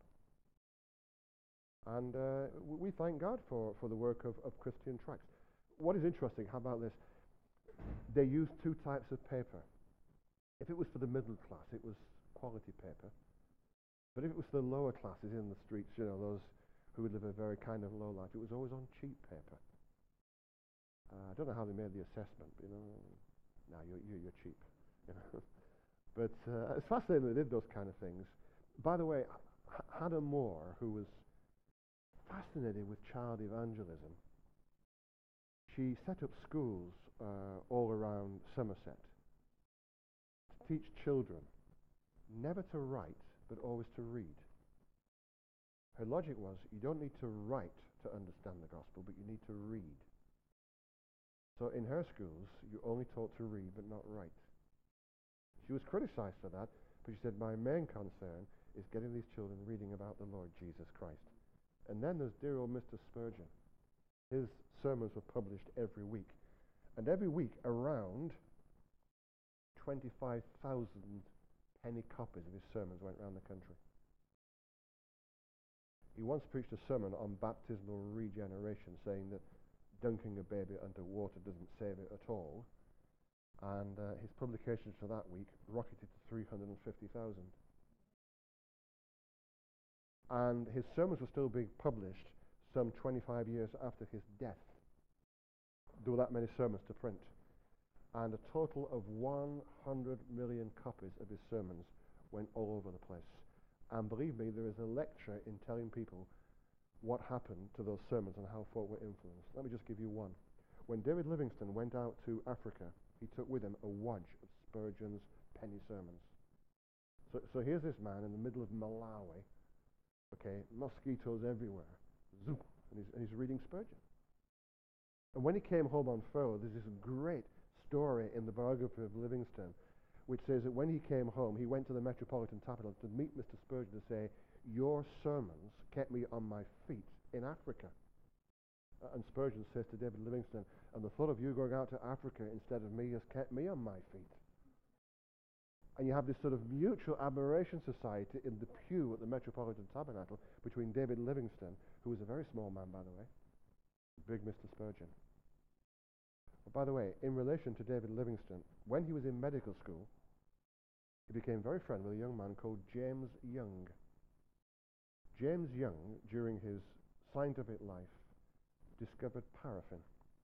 A: And we thank God for the work of Christian tracts. What is interesting, how about this? They used two types of paper. If it was for the middle class, it was quality paper. But if it was for the lower classes in the streets, you know, those who would live a very kind of low life, it was always on cheap paper. I don't know how they made the assessment, but, you know, no, you're cheap. You know. But it's fascinating they did those kind of things. By the way, Hannah More, who was fascinated with child evangelism, she set up schools all around Somerset to teach children never to write, but always to read. Her logic was, you don't need to write to understand the gospel, but you need to read. So in her schools, you're only taught to read, but not write. She was criticized for that, but she said, my main concern is getting these children reading about the Lord Jesus Christ. And then there's dear old Mr. Spurgeon. His sermons were published every week. And every week, around 25,000 penny copies of his sermons went around the country. He once preached a sermon on baptismal regeneration, saying that dunking a baby under water doesn't save it at all. And his publications for that week rocketed to 350,000. And his sermons were still being published some 25 years after his death. There were that many sermons to print. And a total of 100 million copies of his sermons went all over the place. And believe me, there is a lecture in telling people what happened to those sermons and how folk were influenced. Let me just give you one. When David Livingstone went out to Africa, he took with him a wodge of Spurgeon's penny sermons. So here's this man in the middle of Malawi, okay, mosquitoes everywhere, zoop, and he's reading Spurgeon. And when he came home on furlough, there's this great story in the biography of Livingstone, which says that when he came home, he went to the Metropolitan Tabernacle to meet Mr. Spurgeon to say, your sermons kept me on my feet in Africa. And Spurgeon says to David Livingstone, and the thought of you going out to Africa instead of me has kept me on my feet. And you have this sort of mutual admiration society in the pew at the Metropolitan Tabernacle between David Livingstone, who was a very small man, by the way, big Mr. Spurgeon. But by the way, in relation to David Livingstone, when he was in medical school, he became very friendly with a young man called James Young. James Young, during his scientific life, discovered paraffin.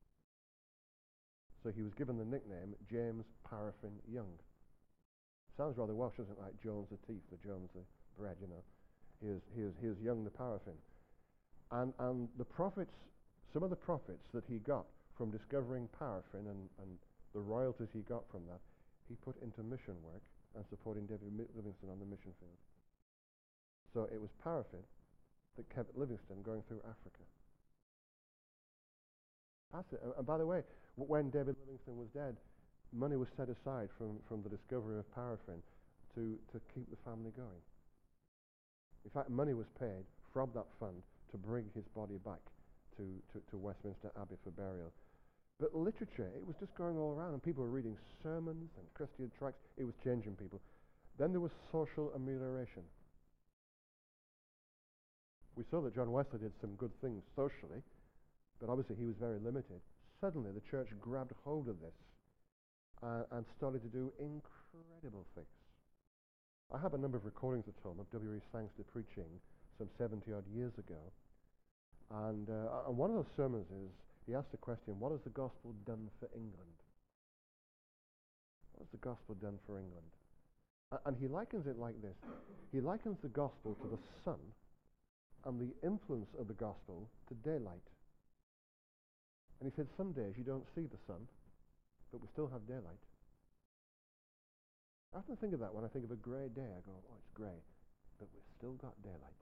A: So he was given the nickname James Paraffin Young. Sounds rather Welsh, doesn't it? Like Jones the teeth, or Jones the bread, you know. Here's Young the paraffin. And the profits, some of the profits that he got from discovering paraffin and the royalties he got from that, he put into mission work and supporting David Livingstone on the mission field. So it was paraffin that kept Livingstone going through Africa. That's it. And by the way, when David Livingstone was dead, money was set aside from the discovery of paraffin to keep the family going. In fact, money was paid from that fund to bring his body back to Westminster Abbey for burial. But literature, it was just going all around, and people were reading sermons and Christian tracts. It was changing people. Then there was social amelioration. We saw that John Wesley did some good things socially, but obviously he was very limited. Suddenly the church grabbed hold of this and started to do incredible things. I have a number of recordings at home of W.E. Sangster preaching some 70-odd years ago. And one of those sermons is, he asked the question, what has the gospel done for England? What has the gospel done for England? And he likens it like this. He likens the gospel to the sun and the influence of the gospel to daylight. And he said, some days you don't see the sun, but we still have daylight. I often think of that when I think of a grey day. I go, oh, it's grey, but we've still got daylight.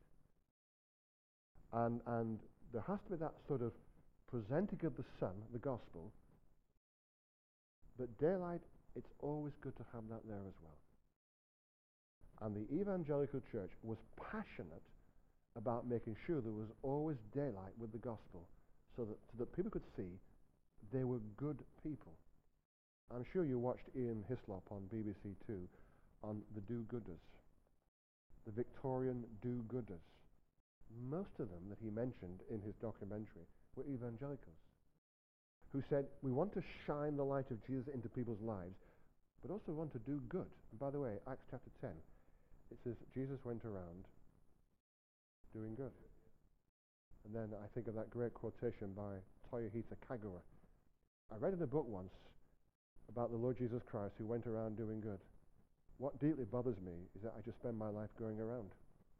A: And there has to be that sort of presenting of the sun, the gospel, but daylight, it's always good to have that there as well. And the evangelical church was passionate about making sure there was always daylight with the gospel, so that people could see they were good people. I'm sure you watched Ian Hislop on BBC Two on the do-gooders, the Victorian do-gooders. Most of them that he mentioned in his documentary were evangelicals who said, we want to shine the light of Jesus into people's lives, but also want to do good. And by the way, Acts chapter 10, it says Jesus went around doing good. And then I think of that great quotation by Toyohito Kagura. I read in a book once about the Lord Jesus Christ who went around doing good. What deeply bothers me is that I just spend my life going around.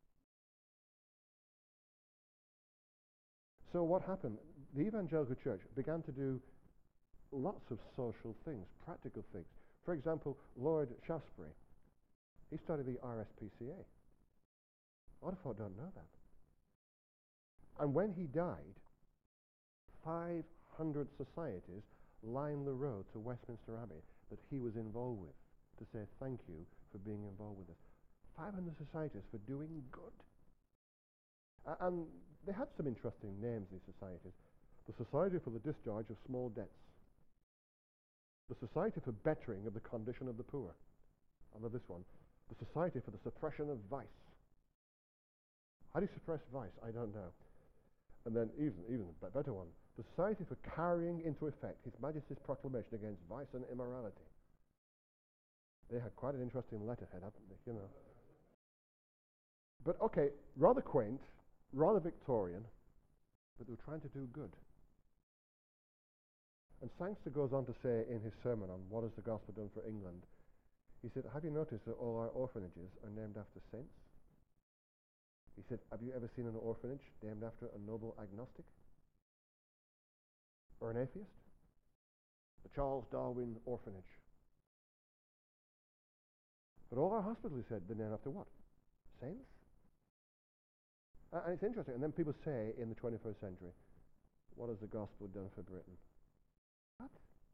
A: So what happened? The evangelical church began to do lots of social things, practical things. For example, Lord Shaftesbury, he started the RSPCA. A lot of folk don't know that. And when he died, 500 societies lined the road to Westminster Abbey that he was involved with to say thank you for being involved with us. 500 societies for doing good. And they had some interesting names, these societies. The Society for the Discharge of Small Debts. The Society for Bettering of the Condition of the Poor. I love this one. The Society for the Suppression of Vice. How do you suppress vice? I don't know. And then even a better one. The Society for Carrying into Effect His Majesty's Proclamation Against Vice and Immorality. They had quite an interesting letterhead, haven't they? You know. But okay, rather quaint, rather Victorian, but they were trying to do good. And Sangster goes on to say in his sermon on what has the gospel done for England, he said, have you noticed that all our orphanages are named after saints? He said, have you ever seen an orphanage named after a noble agnostic? Or an atheist? The Charles Darwin Orphanage. But all our hospitals, he said, they're named after what? Saints? And it's interesting. And then people say in the 21st century, what has the gospel done for Britain? What?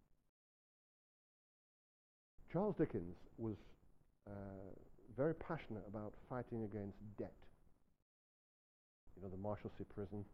A: Charles Dickens was very passionate about fighting against debt. You know, the Marshalsea prison.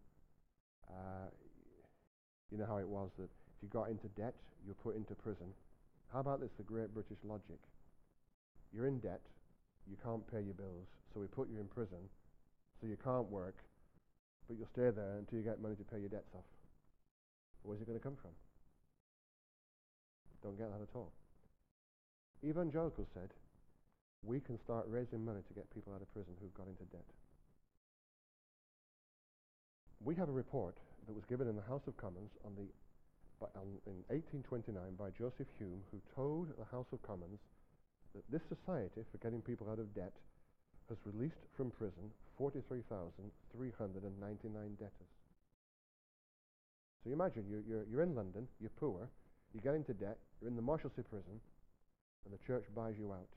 A: You know how it was that if you got into debt, you were put into prison. How about this, the great British logic? You're in debt, you can't pay your bills, so we put you in prison, so you can't work, but you'll stay there until you get money to pay your debts off. Where's it going to come from? Don't get that at all. Evangelicals said, we can start raising money to get people out of prison who've got into debt. We have a report that was given in the House of Commons in 1829 by Joseph Hume, who told the House of Commons that this society, for getting people out of debt, has released from prison 43,399 debtors. So you imagine, you're in London, you're poor, you get into debt, you're in the Marshalsea prison, and the church buys you out.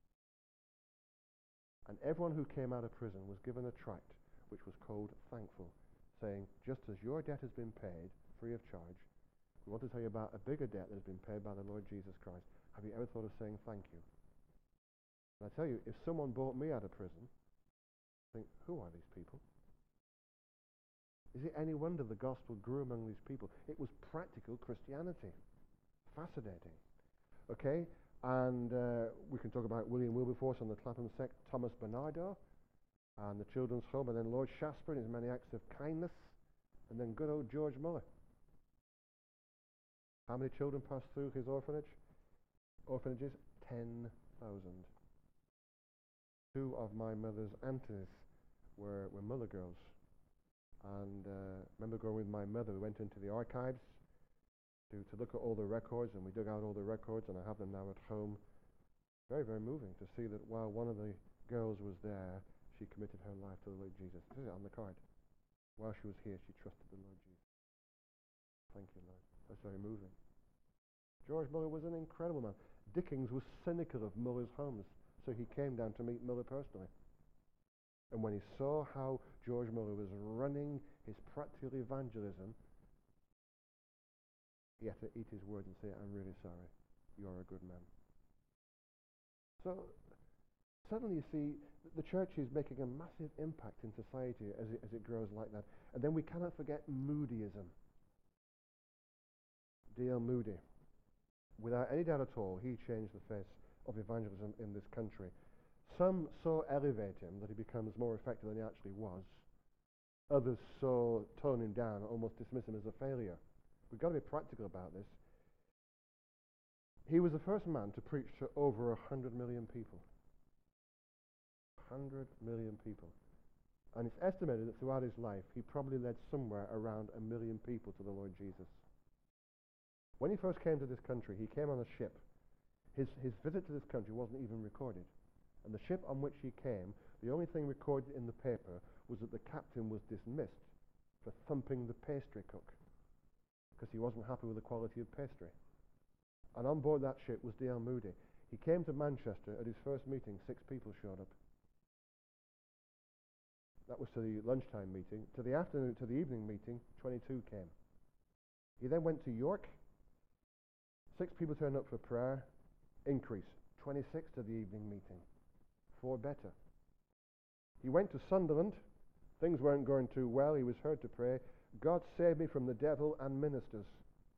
A: And everyone who came out of prison was given a tract which was called Thankful, saying, just as your debt has been paid free of charge, we want to tell you about a bigger debt that has been paid by the Lord Jesus Christ. Have you ever thought of saying thank you? And I tell you, if someone bought me out of prison, I think, who are these people? Is it any wonder the gospel grew among these people? It was practical Christianity. Fascinating. Okay, and we can talk about William Wilberforce and the Clapham sect, Thomas Bernardo, and the Children's Home, and then Lord Shaftesbury and his many acts of kindness, and then good old George Muller. How many children passed through his orphanages? 10,000. Two of my mother's aunties were Muller girls. And remember going with my mother, we went into the archives to look at all the records, and we dug out all the records, and I have them now at home. Very, very moving to see that while one of the girls was there, she committed her life to the Lord Jesus. This is on the card. While she was here, she trusted the Lord Jesus. Thank you, Lord. That's very moving. George Muller was an incredible man. Dickens was cynical of Muller's homes, so he came down to meet Muller personally. And when he saw how George Muller was running his practical evangelism, he had to eat his words and say, I'm really sorry. You're a good man. So suddenly you see the church is making a massive impact in society as it grows like that. And then we cannot forget Moodyism. D.L. Moody. Without any doubt at all, he changed the face of evangelism in this country. Some so elevate him that he becomes more effective than he actually was. Others so tone him down, almost dismiss him as a failure. We've got to be practical about this. He was the first man to preach to over 100 million people. 100 million people. And it's estimated that throughout his life, he probably led somewhere around 1 million people to the Lord Jesus. When he first came to this country, he came on a ship. His visit to this country wasn't even recorded. And the ship on which he came, the only thing recorded in the paper was that the captain was dismissed for thumping the pastry cook because he wasn't happy with the quality of pastry. And on board that ship was D.L. Moody. He came to Manchester. At his first meeting, 6 people showed up. That was to the lunchtime meeting. To the evening meeting, 22 came. He then went to York. 6 people turned up for prayer. Increase. 26 to the evening meeting. 4 better. He went to Sunderland. Things weren't going too well. He was heard to pray, God save me from the devil and ministers.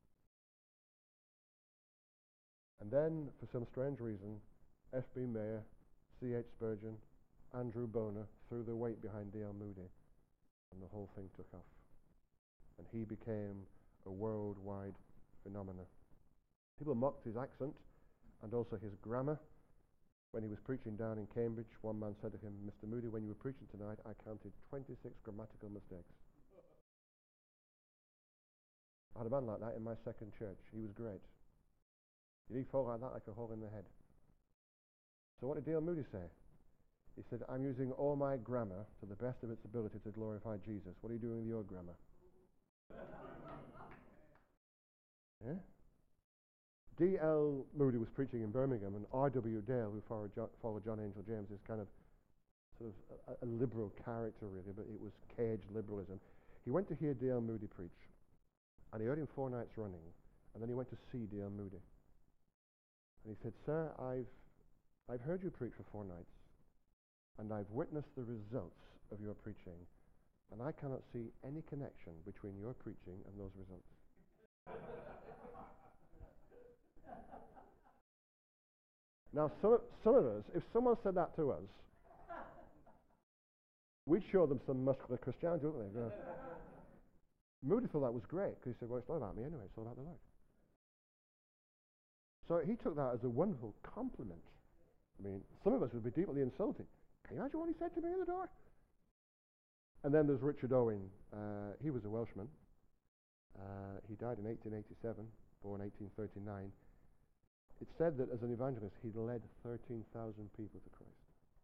A: And then, for some strange reason, F.B. Mayer, C.H. Spurgeon, Andrew Bonar threw their weight behind D.L. Moody, and the whole thing took off. And he became a worldwide phenomenon. People mocked his accent and also his grammar. When he was preaching down in Cambridge, one man said to him, Mr. Moody, when you were preaching tonight, I counted 26 grammatical mistakes. I had a man like that in my second church. He was great. He'd fall like that like a hole in the head. So what did D.L. Moody say? He said, I'm using all my grammar to the best of its ability to glorify Jesus. What are you doing with your grammar? Yeah? D.L. Moody was preaching in Birmingham, and R.W. Dale, who followed John Angel James, is kind of sort of a liberal character, really, but it was caged liberalism. He went to hear D.L. Moody preach, and he heard him 4 nights running, and then he went to see D.L. Moody. And he said, Sir, I've heard you preach for 4 nights, and I've witnessed the results of your preaching, and I cannot see any connection between your preaching and those results. Now, some of us, if someone said that to us, we'd show them some muscular Christianity, wouldn't we? Moody thought that was great, because he said, well, it's not about me anyway, it's all about the Lord. So he took that as a wonderful compliment. I mean, some of us would be deeply insulted. Can you imagine what he said to me at the door? And then there's Richard Owen. He was a Welshman. He died in 1887, born 1839. It's said that as an evangelist, he led 13,000 people to Christ.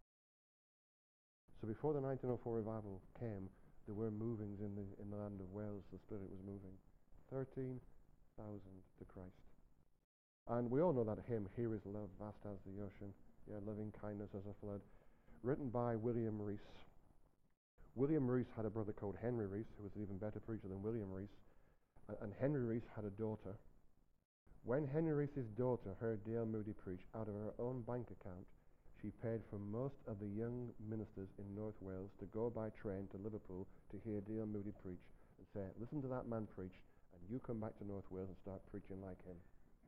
A: So before the 1904 revival came, there were movings in the land of Wales. The Spirit was moving. 13,000 to Christ. And we all know that hymn, Here is Love, Vast as the Ocean, yeah, Loving Kindness as a Flood, written by William Rees. William Rees had a brother called Henry Rees, who was an even better preacher than William Rees. And Henry Rees had a daughter. When Henry Rees's daughter heard D.L. Moody preach, out of her own bank account, she paid for most of the young ministers in North Wales to go by train to Liverpool to hear D.L. Moody preach and say, listen to that man preach, and you come back to North Wales and start preaching like him.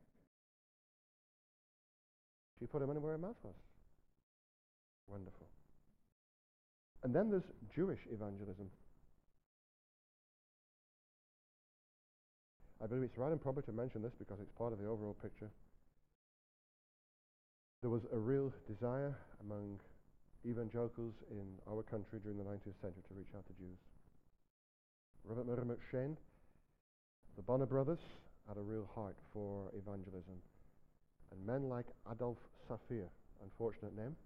A: She put him anywhere her mouth was. Wonderful. And then there's Jewish evangelism. I believe it's right and proper to mention this because it's part of the overall picture. There was a real desire among evangelicals in our country during the 19th century to reach out to Jews. Robert Murray McShane. The Bonner brothers had a real heart for evangelism. And men like Adolf Saphir, unfortunate name.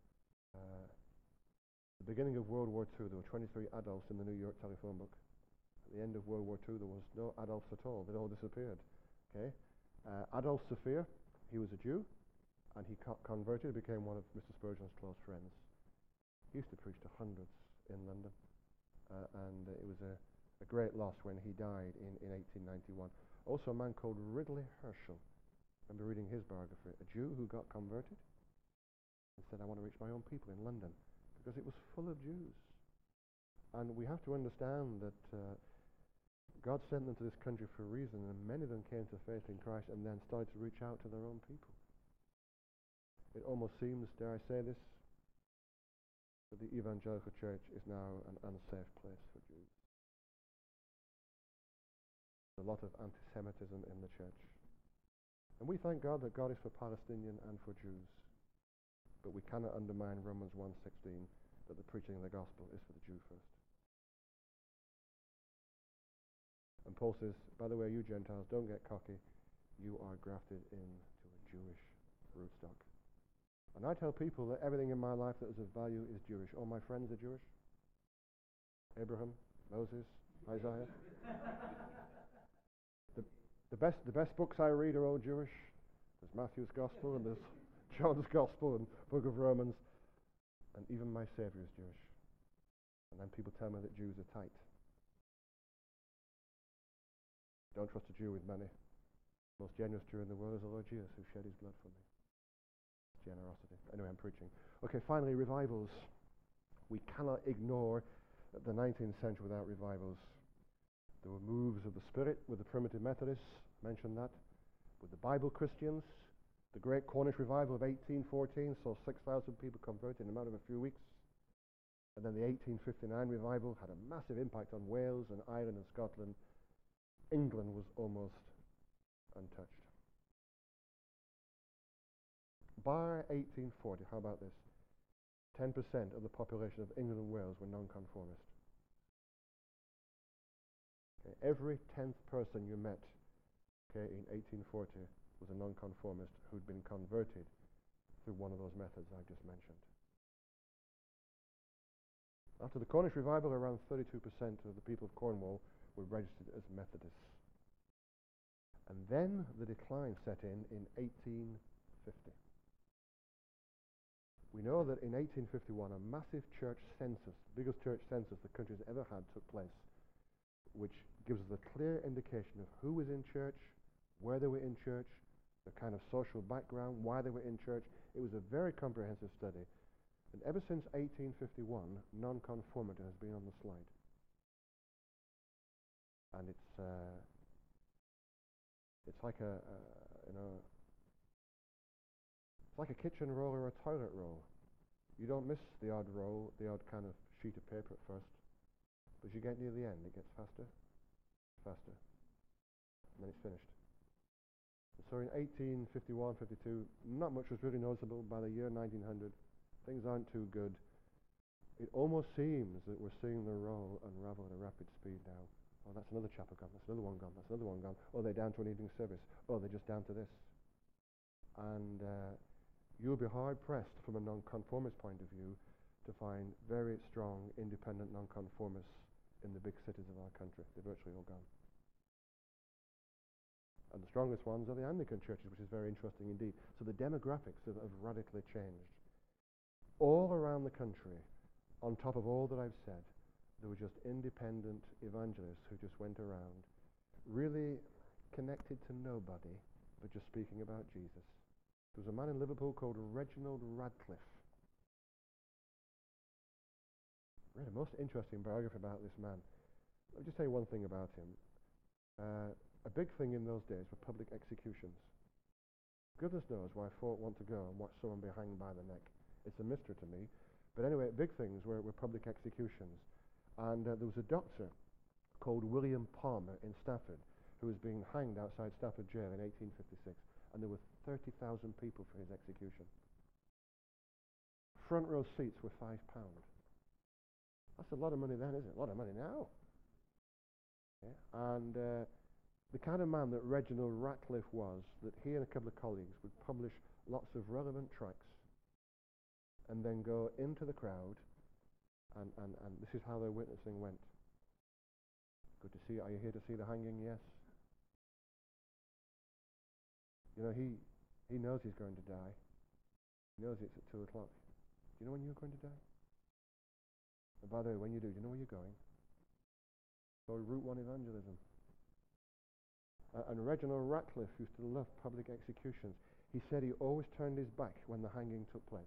A: The beginning of World War II, there were 23 Adolfs in the New York telephone book. At the end of World War II, there was no Adolfs at all. They'd all disappeared. Okay? Adolf Saphir, he was a Jew, and he converted, became one of Mr. Spurgeon's close friends. He used to preach to hundreds in London, and it was a great loss when he died in 1891. Also a man called Ridley Herschel. I remember reading his biography. A Jew who got converted and said, I want to reach my own people in London, because it was full of Jews. And we have to understand that God sent them to this country for a reason, and many of them came to faith in Christ and then started to reach out to their own people. It almost seems, dare I say this, that the evangelical church is now an unsafe place for Jews. There's a lot of anti-Semitism in the church. And we thank God that God is for Palestinian and for Jews. But we cannot undermine Romans 1:16, that the preaching of the gospel is for the Jew first. And Paul says, by the way, you Gentiles, don't get cocky. You are grafted into a Jewish rootstock. And I tell people that everything in my life that is of value is Jewish. All my friends are Jewish. Abraham, Moses, Isaiah. The best books I read are all Jewish. There's Matthew's Gospel and there's John's Gospel and Book of Romans. And even my Savior is Jewish. And then people tell me that Jews are tight. Don't trust a Jew with money. The most generous Jew in the world is the Lord Jesus, who shed his blood for me. Generosity. Anyway, I'm preaching. Okay, finally, revivals. We cannot ignore the 19th century without revivals. There were moves of the Spirit with the primitive Methodists, mentioned that. With the Bible Christians, the Great Cornish Revival of 1814 saw 6,000 people converted in a matter of a few weeks. And then the 1859 revival had a massive impact on Wales and Ireland and Scotland. England was almost untouched. By 1840, how about this? 10% of the population of England and Wales were nonconformist. Okay, every 10th person you met, okay, in 1840 was a nonconformist who'd been converted through one of those methods I just mentioned. After the Cornish revival, around 32% of the people of Cornwall were registered as Methodists. And then the decline set in 1850. We know that in 1851 a massive church census, biggest church census the country's ever had, took place, which gives us a clear indication of who was in church, where they were in church, the kind of social background, why they were in church. It was a very comprehensive study. And ever since 1851, nonconformity has been on the slide. And it's like it's like a kitchen roll or a toilet roll. You don't miss the odd roll, the odd kind of sheet of paper at first. But as you get near the end, it gets faster, faster. And then it's finished. And so in 1851, 52, not much was really noticeable. By the year 1900, things aren't too good. It almost seems that we're seeing the roll unravel at a rapid speed now. Oh, that's another chapel gone. That's another one gone. That's another one gone. Oh, they're down to an evening service. Oh, they're just down to this. And you'll be hard-pressed from a nonconformist point of view to find very strong, independent nonconformists in the big cities of our country. They're virtually all gone. And the strongest ones are the Anglican churches, which is very interesting indeed. So the demographics have radically changed. All around the country, on top of all that I've said, there were just independent evangelists who just went around, really connected to nobody, but just speaking about Jesus. There was a man in Liverpool called Reginald Radcliffe. Read a most interesting biography about this man. Let me just tell you one thing about him. A big thing in those days were public executions. Goodness knows why folk want to go and watch someone be hanged by the neck. It's a mystery to me. But anyway, big things were public executions. And there was a doctor called William Palmer in Stafford who was being hanged outside Stafford Jail in 1856. And there were 30,000 people for his execution. Front row seats were £5. That's a lot of money then, isn't it? A lot of money now. Okay? And the kind of man that Reginald Ratcliffe was, that he and a couple of colleagues would publish lots of relevant tracts and then go into the crowd, and this is how their witnessing went. Good to see you. Are you here to see the hanging? Yes. You know, he knows he's going to die. He knows it's at 2 o'clock. Do you know when you're going to die? And by the way, when you do you know where you're going? So Route 1 evangelism. And Reginald Ratcliffe used to love public executions. He said he always turned his back when the hanging took place.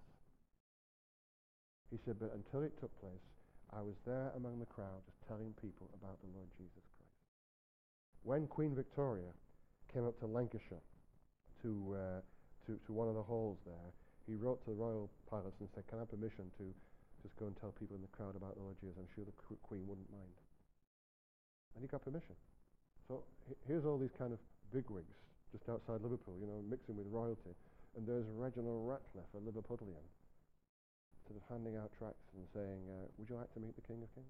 A: He said, but until it took place, I was there among the crowd just telling people about the Lord Jesus Christ. When Queen Victoria came up to Lancashire to one of the halls there, he wrote to the royal palace and said, can I have permission to just go and tell people in the crowd about the Lord Jesus? I'm sure the Queen wouldn't mind. And he got permission. So here's all these kind of bigwigs just outside Liverpool, you know, mixing with royalty. And there's Reginald Ratcliffe, a Liverpudlian, sort of handing out tracts and saying, would you like to meet the King of Kings?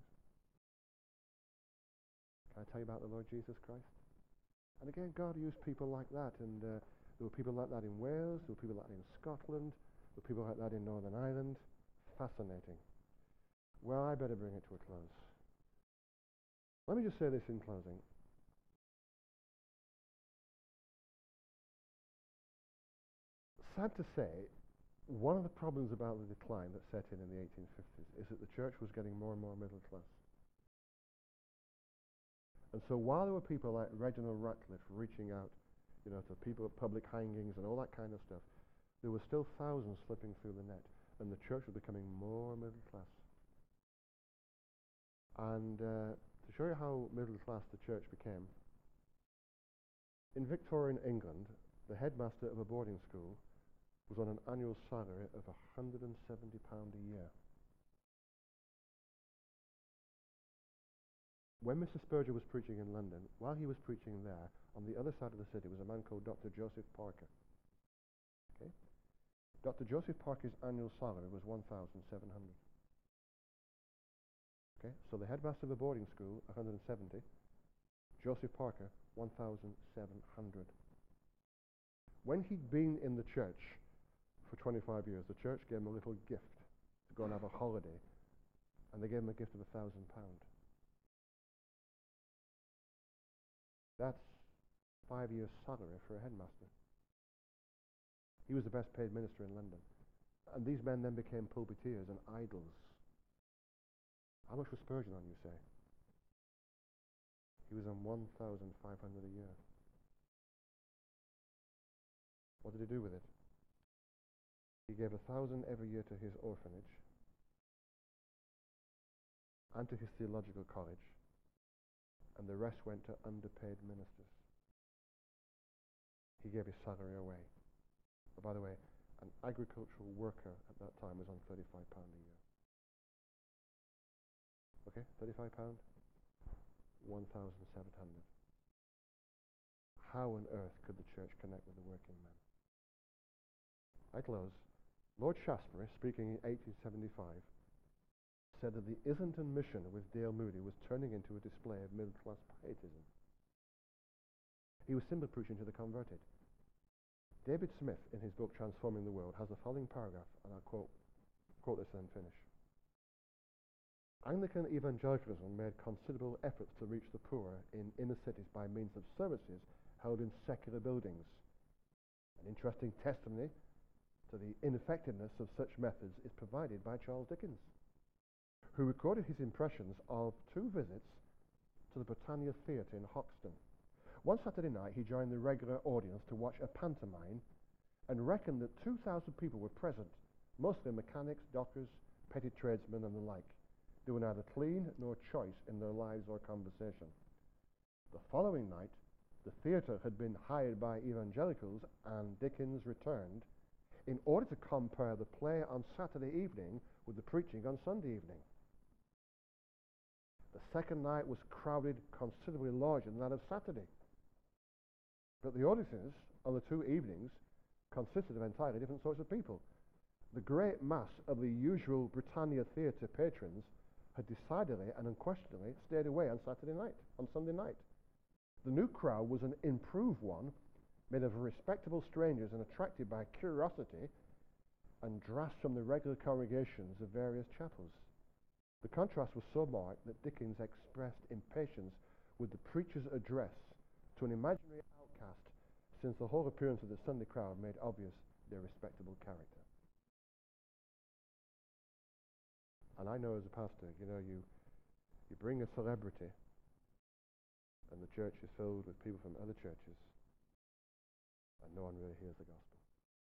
A: Can I tell you about the Lord Jesus Christ? And again, God used people like that. And there were people like that in Wales, there were people like that in Scotland, there were people like that in Northern Ireland. Fascinating. Well, I better bring it to a close. Let me just say this in closing. Sad to say, one of the problems about the decline that set in the 1850s is that the church was getting more and more middle class. And so while there were people like Reginald Ratcliffe reaching out, you know, to people at public hangings and all that kind of stuff, there were still thousands slipping through the net, and the church was becoming more middle class. And to show you how middle class the church became, in Victorian England, the headmaster of a boarding school was on an annual salary of £170 a year. When Mr. Spurgeon was preaching in London, while he was preaching there, on the other side of the city was a man called Dr. Joseph Parker. Okay? Dr. Joseph Parker's annual salary was £1,700. Okay? So the headmaster of a boarding school, 170. Joseph Parker, 1,700. When he'd been in the church for 25 years, the church gave him a little gift to go and have a holiday, and they gave him a gift of £1,000. That's 5 years' salary for a headmaster. He was the best paid minister in London. And these men then became pulpiteers and idols. How much was Spurgeon on, you say? He was on 1,500 a year. What did he do with it? He gave 1,000 every year to his orphanage and to his theological college, and the rest went to underpaid ministers. He gave his salary away. Oh, by the way, an agricultural worker at that time was on £35 a year. Okay, £35, 1,700. How on earth could the church connect with the working man? I close. Lord Shaftesbury, speaking in 1875, said that the Islington mission with Dale Moody was turning into a display of middle-class pietism. He was simply preaching to the converted. David Smith, in his book Transforming the World, has the following paragraph, and I'll quote this and then finish. Anglican evangelicalism made considerable efforts to reach the poor in inner cities by means of services held in secular buildings. An interesting testimony to the ineffectiveness of such methods is provided by Charles Dickens, who recorded his impressions of 2 visits to the Britannia Theatre in Hoxton. One Saturday night, he joined the regular audience to watch a pantomime and reckoned that 2,000 people were present, mostly mechanics, dockers, petty tradesmen, and the like. They were neither clean nor choice in their lives or conversation. The following night, the theatre had been hired by evangelicals, and Dickens returned in order to compare the play on Saturday evening with the preaching on Sunday evening. The second night was crowded considerably larger than that of Saturday. But the audiences on the 2 evenings consisted of entirely different sorts of people. The great mass of the usual Britannia Theatre patrons had decidedly and unquestionably stayed away on Sunday night. The new crowd was an improved one, made of respectable strangers and attracted by curiosity and drafts from the regular congregations of various chapels. The contrast was so marked that Dickens expressed impatience with the preacher's address to an imaginary outcast, since the whole appearance of the Sunday crowd made obvious their respectable character. And I know as a pastor, you bring a celebrity and the church is filled with people from other churches and no one really hears the gospel.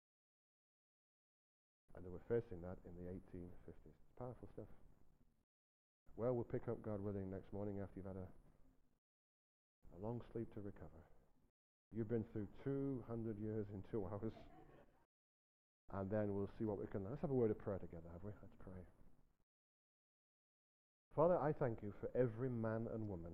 A: And they were facing that in the 1850s. It's powerful stuff. Well, we'll pick up, God willing, next morning after you've had a long sleep to recover. You've been through 200 years in 2 hours. And then we'll see what we can learn. Let's have a word of prayer together, have we? Let's pray. Father, I thank you for every man and woman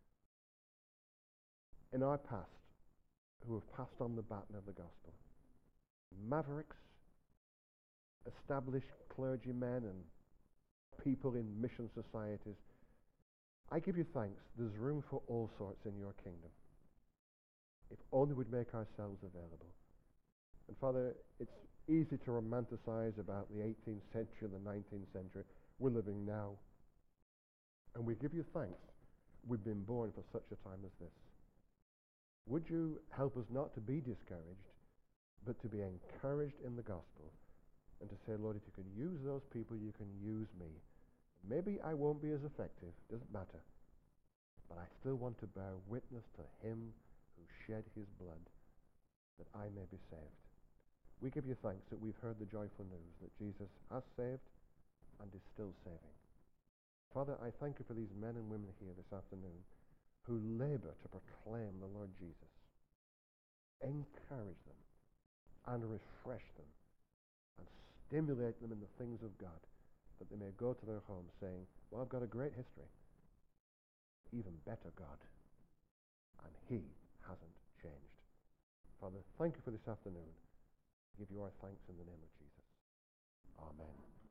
A: in our past who have passed on the baton of the gospel. Mavericks, established clergymen and people in mission societies. I give you thanks. There's room for all sorts in your kingdom. If only we'd make ourselves available. And Father, it's easy to romanticize about the 18th century, the 19th century. We're living now. And we give you thanks. We've been born for such a time as this. Would you help us not to be discouraged, but to be encouraged in the gospel, and to say, Lord, if you can use those people, you can use me. Maybe I won't be as effective, doesn't matter. But I still want to bear witness to him who shed his blood, that I may be saved. We give you thanks that we've heard the joyful news that Jesus has saved and is still saving. Father, I thank you for these men and women here this afternoon who labor to proclaim the Lord Jesus. Encourage them and refresh them and stimulate them in the things of God, that they may go to their homes saying, well, I've got a great history, even better God, and he hasn't changed. Father, thank you for this afternoon. I give you our thanks in the name of Jesus. Amen.